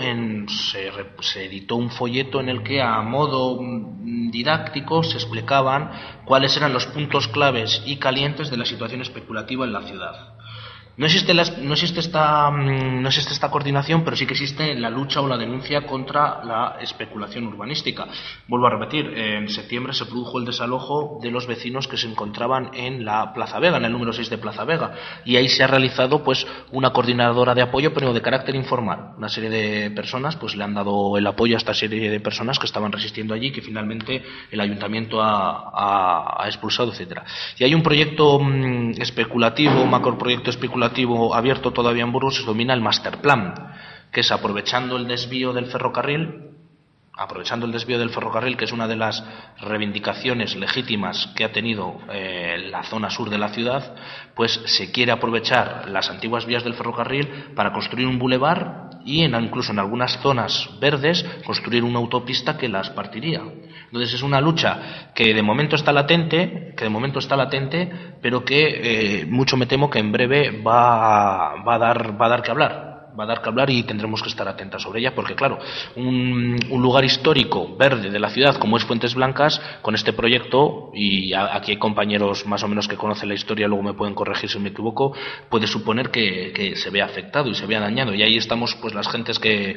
se editó un folleto en el que a modo didáctico se explicaban cuáles eran los puntos claves y calientes de la situación especulativa en la ciudad. No existe esta coordinación, pero sí que existe la lucha o la denuncia contra la especulación urbanística. Vuelvo a repetir, en septiembre se produjo el desalojo de los vecinos que se encontraban en la Plaza Vega, en el número 6 de Plaza Vega, y ahí se ha realizado pues una coordinadora de apoyo, pero de carácter informal. Una serie de personas pues le han dado el apoyo a esta serie de personas que estaban resistiendo allí, que finalmente el ayuntamiento ha expulsado, etcétera. Y hay un proyecto especulativo, macroproyecto especulativo abierto todavía en Burgos, se denomina el Masterplan, que es aprovechando el desvío del ferrocarril, que es una de las reivindicaciones legítimas que ha tenido la zona sur de la ciudad, pues se quiere aprovechar las antiguas vías del ferrocarril para construir un bulevar y incluso en algunas zonas verdes construir una autopista que las partiría. Entonces es una lucha que de momento está latente, pero que mucho me temo que en breve va a dar que hablar. Y tendremos que estar atentas sobre ella, porque claro, un lugar histórico verde de la ciudad como es Fuentes Blancas, con este proyecto, y aquí hay compañeros más o menos que conocen la historia, luego me pueden corregir si me equivoco, puede suponer que se vea afectado y se vea dañado, y ahí estamos pues las gentes que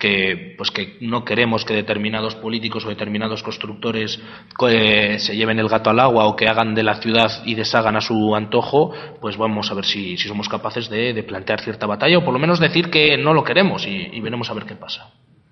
no queremos que determinados políticos o determinados constructores se lleven el gato al agua o que hagan de la ciudad y deshagan a su antojo. Pues vamos a ver si somos capaces de plantear cierta batalla, o por lo menos decir que no lo queremos, y veremos a ver qué pasa.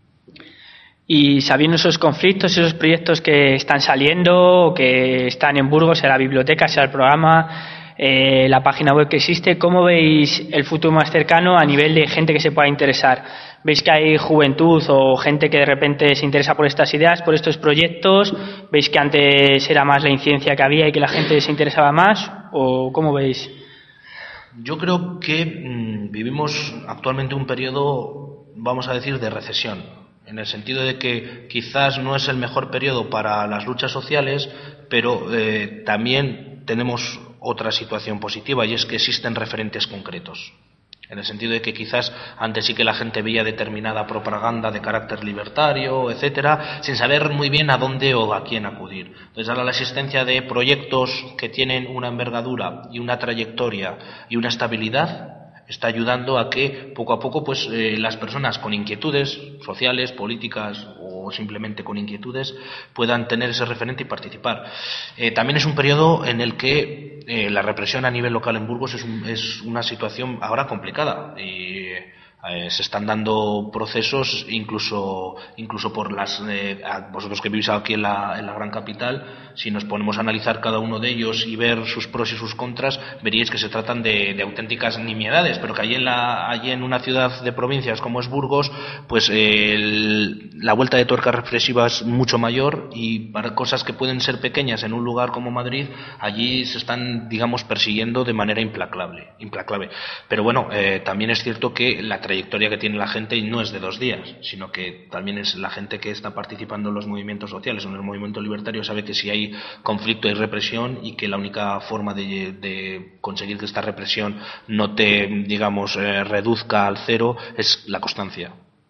Y sabiendo esos conflictos, esos proyectos que están saliendo, que están en Burgos, sea la biblioteca, sea el programa, la página web que existe, ¿cómo veis el futuro más cercano a nivel de gente que se pueda interesar? ¿Veis que hay juventud o gente que de repente se interesa por estas ideas, por estos proyectos? ¿Veis que antes era más la incidencia que había y que la gente se interesaba más? ¿O cómo veis? Yo creo que vivimos actualmente un periodo, vamos a decir, de recesión, en el sentido de que quizás no es el mejor periodo para las luchas sociales, pero también tenemos otra situación positiva, y es que existen referentes concretos. En el sentido de que quizás antes sí que la gente veía determinada propaganda de carácter libertario, etcétera, sin saber muy bien a dónde o a quién acudir. Entonces ahora la existencia de proyectos que tienen una envergadura y una trayectoria y una estabilidad está ayudando a que poco a poco pues las personas con inquietudes sociales, políticas o simplemente con inquietudes puedan tener ese referente y participar. También es un periodo en el que la represión a nivel local en Burgos es una situación ahora complicada, y se están dando procesos incluso por vosotros que vivís aquí en la gran capital. Si nos ponemos a analizar cada uno de ellos y ver sus pros y sus contras, veríais que se tratan de auténticas nimiedades, pero que allí en una ciudad de provincias como es Burgos, pues la vuelta de tuerca represiva es mucho mayor, y para cosas que pueden ser pequeñas en un lugar como Madrid, allí se están, digamos, persiguiendo de manera implacable. Pero bueno, también es cierto que la trayectoria que tiene la gente no es de 2 días, sino que también es la gente que está participando en los movimientos sociales, en el movimiento libertario, sabe que si hay conflicto y represión, y que la única forma de conseguir que esta represión no te, digamos, reduzca al cero es la constancia.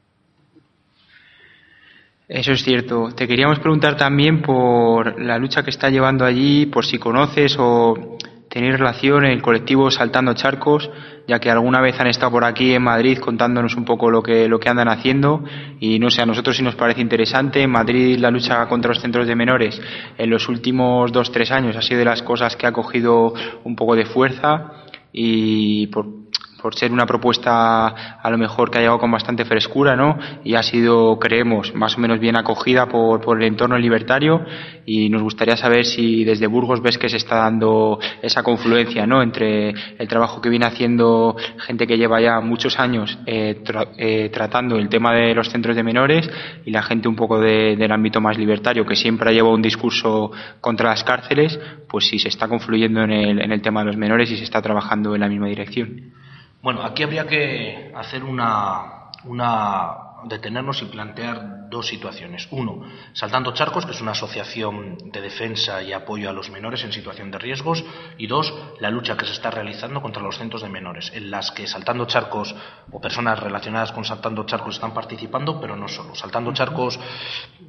Eso es cierto. Te queríamos preguntar también por la lucha que está llevando allí, por si conoces o tenéis relación en el colectivo Saltando Charcos, ya que alguna vez han estado por aquí en Madrid contándonos un poco lo que andan haciendo, y no sé, a nosotros sí nos parece interesante. En Madrid la lucha contra los centros de menores en los últimos 2-3 años ha sido de las cosas que ha cogido un poco de fuerza, y por ser una propuesta a lo mejor que ha llegado con bastante frescura, ¿no? Y ha sido, creemos, más o menos bien acogida por el entorno libertario, y nos gustaría saber si desde Burgos ves que se está dando esa confluencia, ¿no?, entre el trabajo que viene haciendo gente que lleva ya muchos años tratando el tema de los centros de menores, y la gente un poco del ámbito más libertario que siempre ha llevado un discurso contra las cárceles, pues si se está confluyendo en el tema de los menores y se está trabajando en la misma dirección. Bueno, aquí habría que hacer detenernos y plantear 2 situaciones. 1, Saltando Charcos, que es una asociación de defensa y apoyo a los menores en situación de riesgos, y 2, la lucha que se está realizando contra los centros de menores, en las que Saltando Charcos o personas relacionadas con Saltando Charcos están participando, pero no solo. Saltando Charcos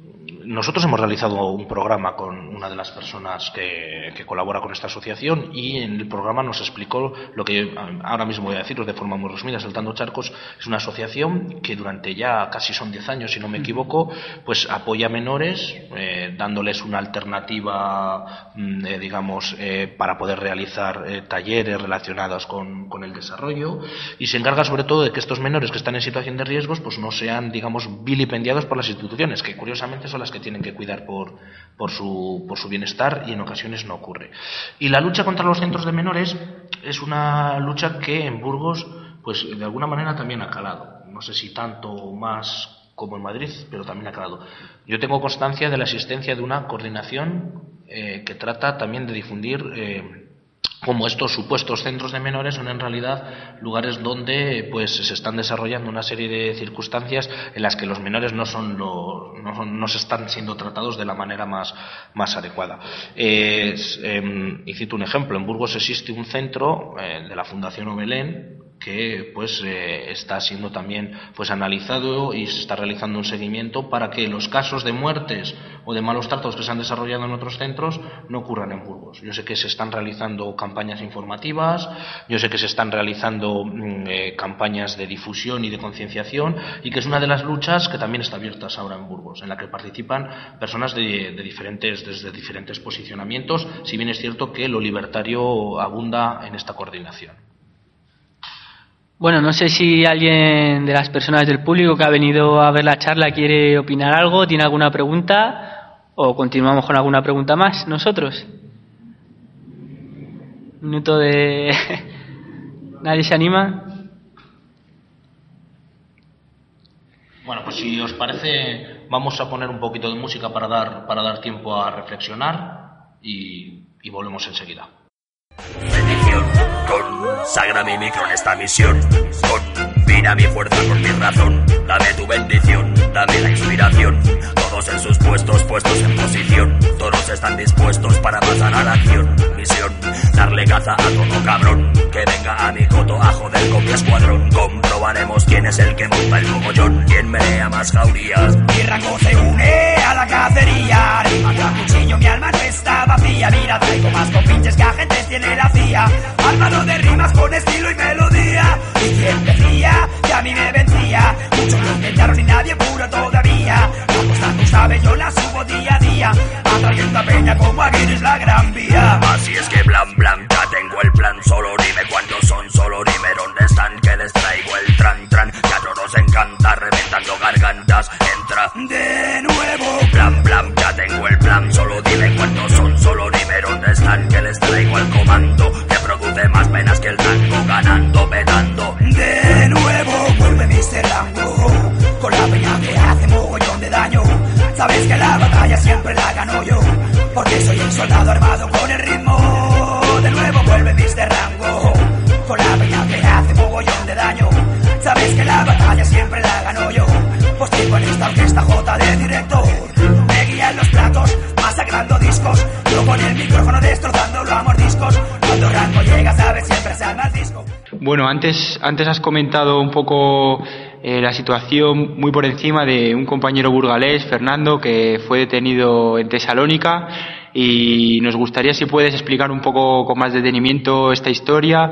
Nosotros hemos realizado un programa con una de las personas que colabora con esta asociación, y en el programa nos explicó lo que ahora mismo voy a deciros de forma muy resumida. Saltando Charcos es una asociación que durante ya casi son 10 años, si no me equivoco, pues apoya a menores, dándoles una alternativa, digamos, para poder realizar talleres relacionados con el desarrollo, y se encarga sobre todo de que estos menores que están en situación de riesgos pues no sean, digamos, vilipendiados por las instituciones, que curiosamente son las que tienen que cuidar por su bienestar, y en ocasiones no ocurre. Y la lucha contra los centros de menores es una lucha que en Burgos pues de alguna manera también ha calado. No sé si tanto o más como en Madrid, pero también ha calado. Yo tengo constancia de la existencia de una coordinación que trata también de difundir como estos supuestos centros de menores son en realidad lugares donde pues se están desarrollando una serie de circunstancias en las que los menores no se están siendo tratados de la manera más adecuada. Y cito un ejemplo: en Burgos existe un centro de la Fundación Obelén que pues está siendo también pues analizado, y se está realizando un seguimiento para que los casos de muertes o de malos tratos que se han desarrollado en otros centros no ocurran en Burgos. Yo sé que se están realizando campañas informativas, yo sé que se están realizando campañas de difusión y de concienciación, y que es una de las luchas que también está abiertas ahora en Burgos, en la que participan personas desde diferentes posicionamientos, si bien es cierto que lo libertario abunda en esta coordinación. Bueno, no sé si alguien de las personas del público que ha venido a ver la charla quiere opinar algo, tiene alguna pregunta, o continuamos con alguna pregunta más nosotros. Un minuto de... ¿Nadie se anima? Bueno, pues si os parece, vamos a poner un poquito de música para dar tiempo a reflexionar, y volvemos enseguida. Bendición, consagra mi micro en esta misión, combina mi fuerza con mi razón, dame tu bendición, dame la inspiración, todos en sus puestos en posición, todos están dispuestos para pasar a la acción, misión, darle caza a todo cabrón, que venga a mi coto a joder con mi escuadrón, comprobaremos quién es el que monta el mogollón, quién menea más jaurías. Mi rango se une a la cacería, rima a cuchillo, mi alma no está vacía, mira, traigo más compinches que agentes tiene la CIA, armado de rimas con estilo y melodía, y quien decía que a mí me vencía, muchos lo intentaron y nadie puro todavía, la costa tú sabes, yo la subo día a día, atrayendo a peña como a Guinness la Gran Vía. Así es que blan, ya tengo el plan, solo dime cuántos son, solo dime dónde están, que les traigo el tran, que a todos nos encanta, reventando gargantas, entra de nuevo. Blan, ya tengo el plan, solo dime cuántos son, solo dime dónde están, que les traigo el comando, que produce más penas que el tango, ganando, petando. De nuevo vuelve Mr. Rango, con la peña que hace mogollón de daño, sabes que la batalla siempre la gano yo, porque soy el soldado armado con el ritmo. De nuevo vuelve Mr. Rango, con la peña que hace mogollón de daño, sabes que la batalla siempre la gano yo, pues tengo en esta orquesta J de director, me guían los platos, masacrando discos, yo con el micrófono destrozándolo a mordiscos, cuando Rango llega sabes siempre se arma el disco. Bueno, antes has comentado un poco la situación muy por encima de un compañero burgalés, Fernando, que fue detenido en Tesalónica, y nos gustaría si puedes explicar un poco con más detenimiento esta historia,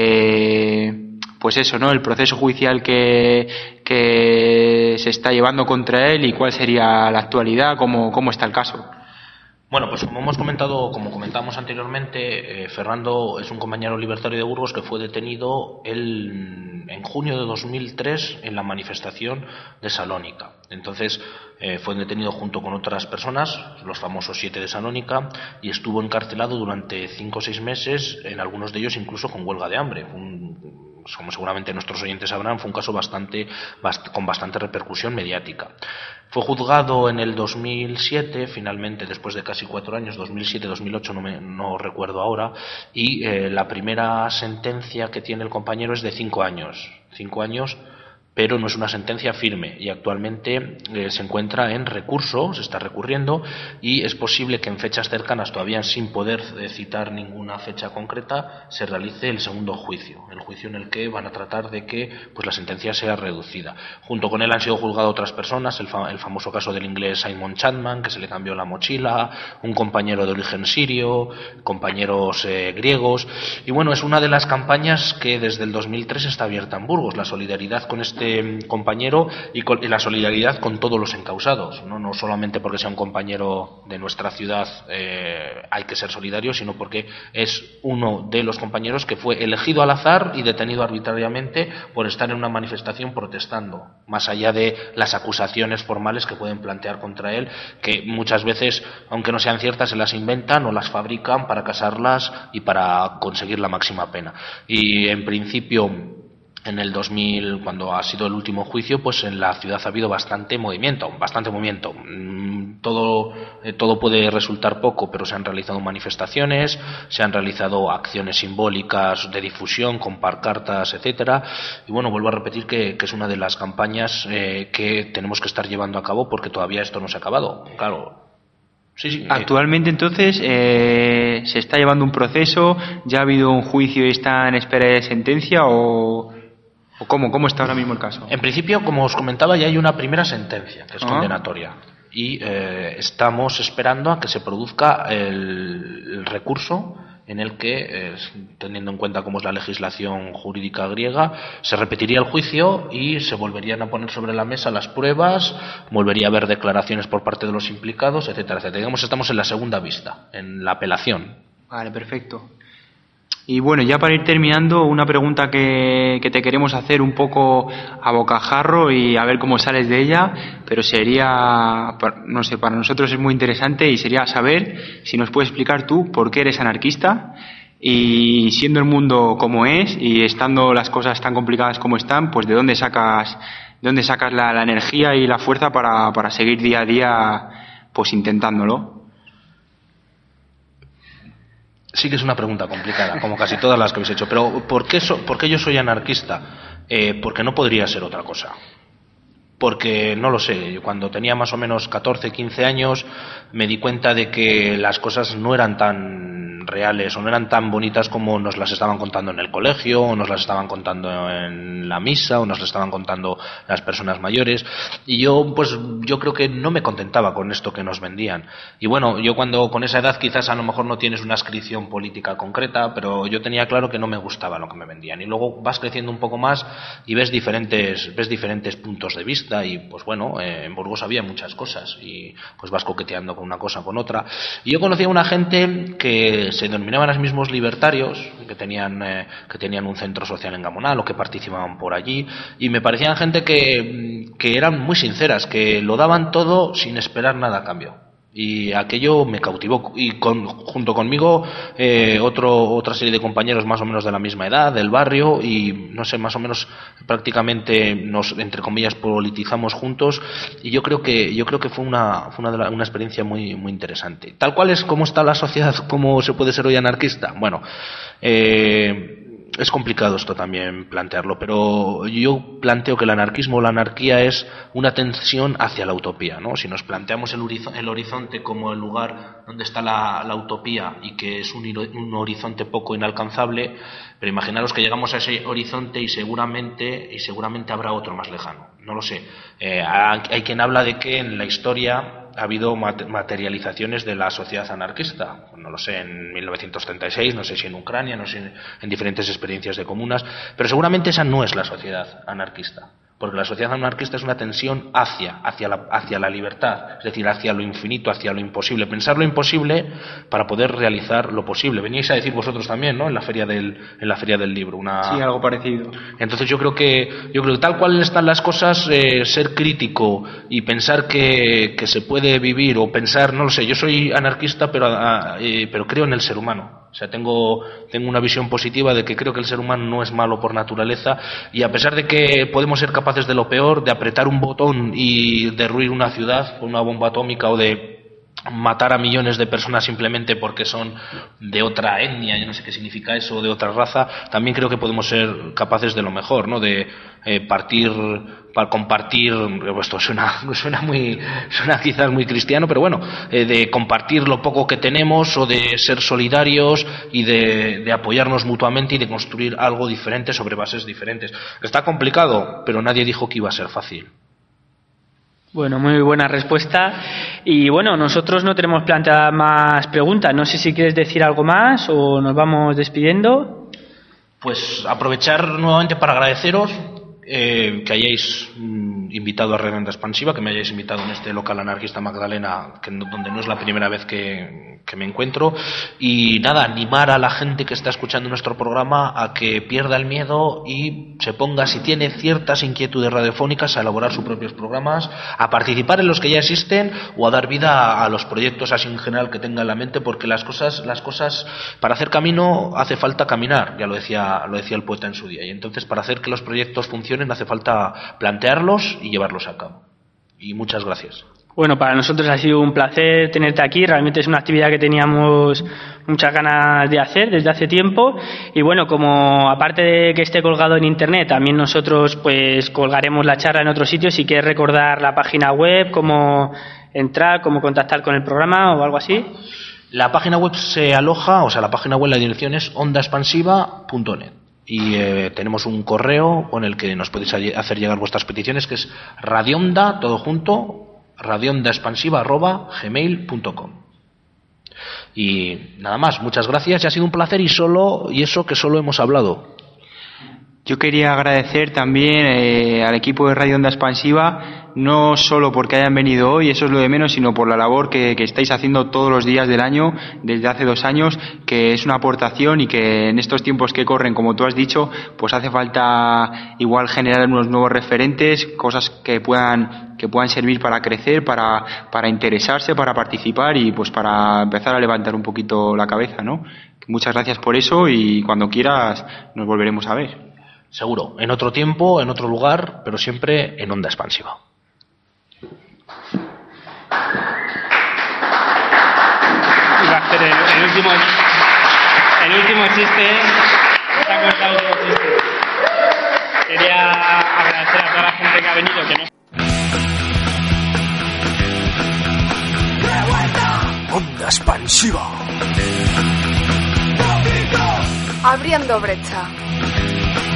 pues eso, ¿no? El proceso judicial que se está llevando contra él, y cuál sería la actualidad, cómo está el caso. Bueno, pues como comentamos anteriormente, Fernando es un compañero libertario de Burgos que fue detenido en junio de 2003 en la manifestación de Salónica. Entonces fue detenido junto con otras personas, los famosos 7 de Salónica, y estuvo encarcelado durante 5 o 6 meses, en algunos de ellos incluso con huelga de hambre. Como seguramente nuestros oyentes sabrán, fue un caso con bastante repercusión mediática. Fue juzgado en el 2007, finalmente, después de casi 4 años, 2007-2008, no recuerdo ahora, y la primera sentencia que tiene el compañero es de 5 años. 5 años pero no es una sentencia firme y actualmente se encuentra en recurso, se está recurriendo y es posible que en fechas cercanas, todavía sin poder citar ninguna fecha concreta, se realice el segundo juicio, el juicio en el que van a tratar de que pues la sentencia sea reducida. Junto con él han sido juzgadas otras personas, el famoso caso del inglés Simon Chapman, que se le cambió la mochila, un compañero de origen sirio, compañeros griegos, y bueno, es una de las campañas que desde el 2003 está abierta en Burgos, la solidaridad con este compañero y la solidaridad con todos los encausados, no solamente porque sea un compañero de nuestra ciudad hay que ser solidario, sino porque es uno de los compañeros que fue elegido al azar y detenido arbitrariamente por estar en una manifestación protestando, más allá de las acusaciones formales que pueden plantear contra él, que muchas veces, aunque no sean ciertas, se las inventan o las fabrican para casarlas y para conseguir la máxima pena. Y en principio, en el 2000, cuando ha sido el último juicio, pues en la ciudad ha habido bastante movimiento. Todo puede resultar poco, pero se han realizado manifestaciones, se han realizado acciones simbólicas de difusión con pancartas, etcétera. Y bueno, vuelvo a repetir que es una de las campañas que tenemos que estar llevando a cabo porque todavía esto no se ha acabado. Claro. Sí. Actualmente, entonces, ¿se está llevando un proceso? ¿Ya ha habido un juicio y está en espera de sentencia o cómo está ahora mismo el caso? En principio, como os comentaba, ya hay una primera sentencia que es condenatoria y estamos esperando a que se produzca el recurso en el que, teniendo en cuenta cómo es la legislación jurídica griega, se repetiría el juicio y se volverían a poner sobre la mesa las pruebas, volvería a haber declaraciones por parte de los implicados, etcétera, etcétera. Digamos, estamos en la segunda vista, en la apelación. Vale, perfecto. Y bueno, ya para ir terminando, una pregunta que te queremos hacer un poco a bocajarro y a ver cómo sales de ella, pero sería, no sé, para nosotros es muy interesante y sería saber si nos puedes explicar tú por qué eres anarquista y siendo el mundo como es y estando las cosas tan complicadas como están, pues de dónde sacas la energía y la fuerza para seguir día a día pues intentándolo. Sí que es una pregunta complicada, como casi todas las que habéis hecho, pero ¿por qué yo soy anarquista? Porque no podría ser otra cosa. Porque, no lo sé, yo cuando tenía más o menos 14, 15 años me di cuenta de que las cosas no eran tan reales o no eran tan bonitas como nos las estaban contando en el colegio o nos las estaban contando en la misa o nos las estaban contando las personas mayores, y yo creo que no me contentaba con esto que nos vendían. Y bueno, yo cuando con esa edad quizás a lo mejor no tienes una adscripción política concreta, pero yo tenía claro que no me gustaba lo que me vendían, y luego vas creciendo un poco más y ves diferentes puntos de vista. Y pues bueno, en Burgos había muchas cosas y pues vas coqueteando con una cosa con otra, y yo conocía a una gente que se denominaban a sí mismos libertarios, que tenían un centro social en Gamonal o que participaban por allí, y me parecían gente que eran muy sinceras, que lo daban todo sin esperar nada a cambio. Y aquello me cautivó, y junto conmigo otra serie de compañeros más o menos de la misma edad, del barrio, y no sé, más o menos prácticamente nos, entre comillas, politizamos juntos, y yo creo que fue una experiencia muy, muy interesante. Tal cual es como está la sociedad, cómo se puede ser hoy anarquista. Bueno, es complicado esto también plantearlo, pero yo planteo que el anarquismo o la anarquía es una tensión hacia la utopía, ¿no? Si nos planteamos el horizonte como el lugar donde está la utopía y que es un horizonte poco inalcanzable, pero imaginaros que llegamos a ese horizonte y seguramente habrá otro más lejano. No lo sé. Hay quien habla de que en la historia ha habido materializaciones de la sociedad anarquista, no lo sé, en 1936, no sé si en Ucrania, no sé en diferentes experiencias de comunas, pero seguramente esa no es la sociedad anarquista, porque la sociedad anarquista es una tensión hacia la libertad, es decir, hacia lo infinito, hacia lo imposible, pensar lo imposible para poder realizar lo posible. Veníais a decir vosotros también, ¿no? En la feria del libro, sí, algo parecido. Entonces yo creo que tal cual están las cosas, ser crítico y pensar que se puede vivir, o pensar, no lo sé, yo soy anarquista pero creo en el ser humano. O sea, tengo una visión positiva de que creo que el ser humano no es malo por naturaleza, y a pesar de que podemos ser capaces de lo peor, de apretar un botón y derruir una ciudad con una bomba atómica o de matar a millones de personas simplemente porque son de otra etnia, yo no sé qué significa eso, de otra raza. También creo que podemos ser capaces de lo mejor, ¿no? De compartir, esto suena quizás muy cristiano, pero bueno, de compartir lo poco que tenemos, o de ser solidarios y de apoyarnos mutuamente y de construir algo diferente sobre bases diferentes. Está complicado, pero nadie dijo que iba a ser fácil. Bueno, muy buena respuesta. Y bueno, nosotros no tenemos planteadas más preguntas. No sé si quieres decir algo más o nos vamos despidiendo. Pues aprovechar nuevamente para agradeceros que hayáis invitado a Red Onda Expansiva, que me hayáis invitado en este local anarquista Magdalena, donde no es la primera vez que me encuentro. Y nada, animar a la gente que está escuchando nuestro programa a que pierda el miedo y se ponga, si tiene ciertas inquietudes radiofónicas, a elaborar sus propios programas, a participar en los que ya existen o a dar vida a los proyectos así en general que tenga en la mente, porque las cosas para hacer camino hace falta caminar, ya lo decía el poeta en su día, y entonces para hacer que los proyectos funcionen hace falta plantearlos y llevarlos a cabo. Y muchas gracias. Bueno, para nosotros ha sido un placer tenerte aquí. Realmente es una actividad que teníamos muchas ganas de hacer desde hace tiempo. Y bueno, como aparte de que esté colgado en internet, también nosotros pues colgaremos la charla en otro sitio. Si quieres recordar la página web, cómo entrar, cómo contactar con el programa o algo así. La página web se aloja, o sea, la página web, la dirección es ondaexpansiva.net. Y tenemos un correo con el que nos podéis hacer llegar vuestras peticiones, que es radionda, todo junto, radiondaexpansiva@gmail.com. Y nada más, muchas gracias, y ha sido un placer, y eso que solo hemos hablado. Yo quería agradecer también al equipo de Radio Onda Expansiva, no solo porque hayan venido hoy, eso es lo de menos, sino por la labor que estáis haciendo todos los días del año, desde hace 2 años, que es una aportación, y que en estos tiempos que corren, como tú has dicho, pues hace falta igual generar unos nuevos referentes, cosas que puedan servir para crecer, para interesarse, para participar y pues para empezar a levantar un poquito la cabeza, ¿no? Muchas gracias por eso, y cuando quieras nos volveremos a ver. Seguro, en otro tiempo, en otro lugar, pero siempre en Onda Expansiva. Iba a hacer el último chiste. Se ha cortado el último chiste. Quería agradecer a toda la gente que ha venido, que no... Onda Expansiva. Abriendo brecha.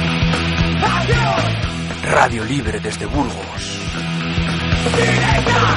Radio libre desde Burgos.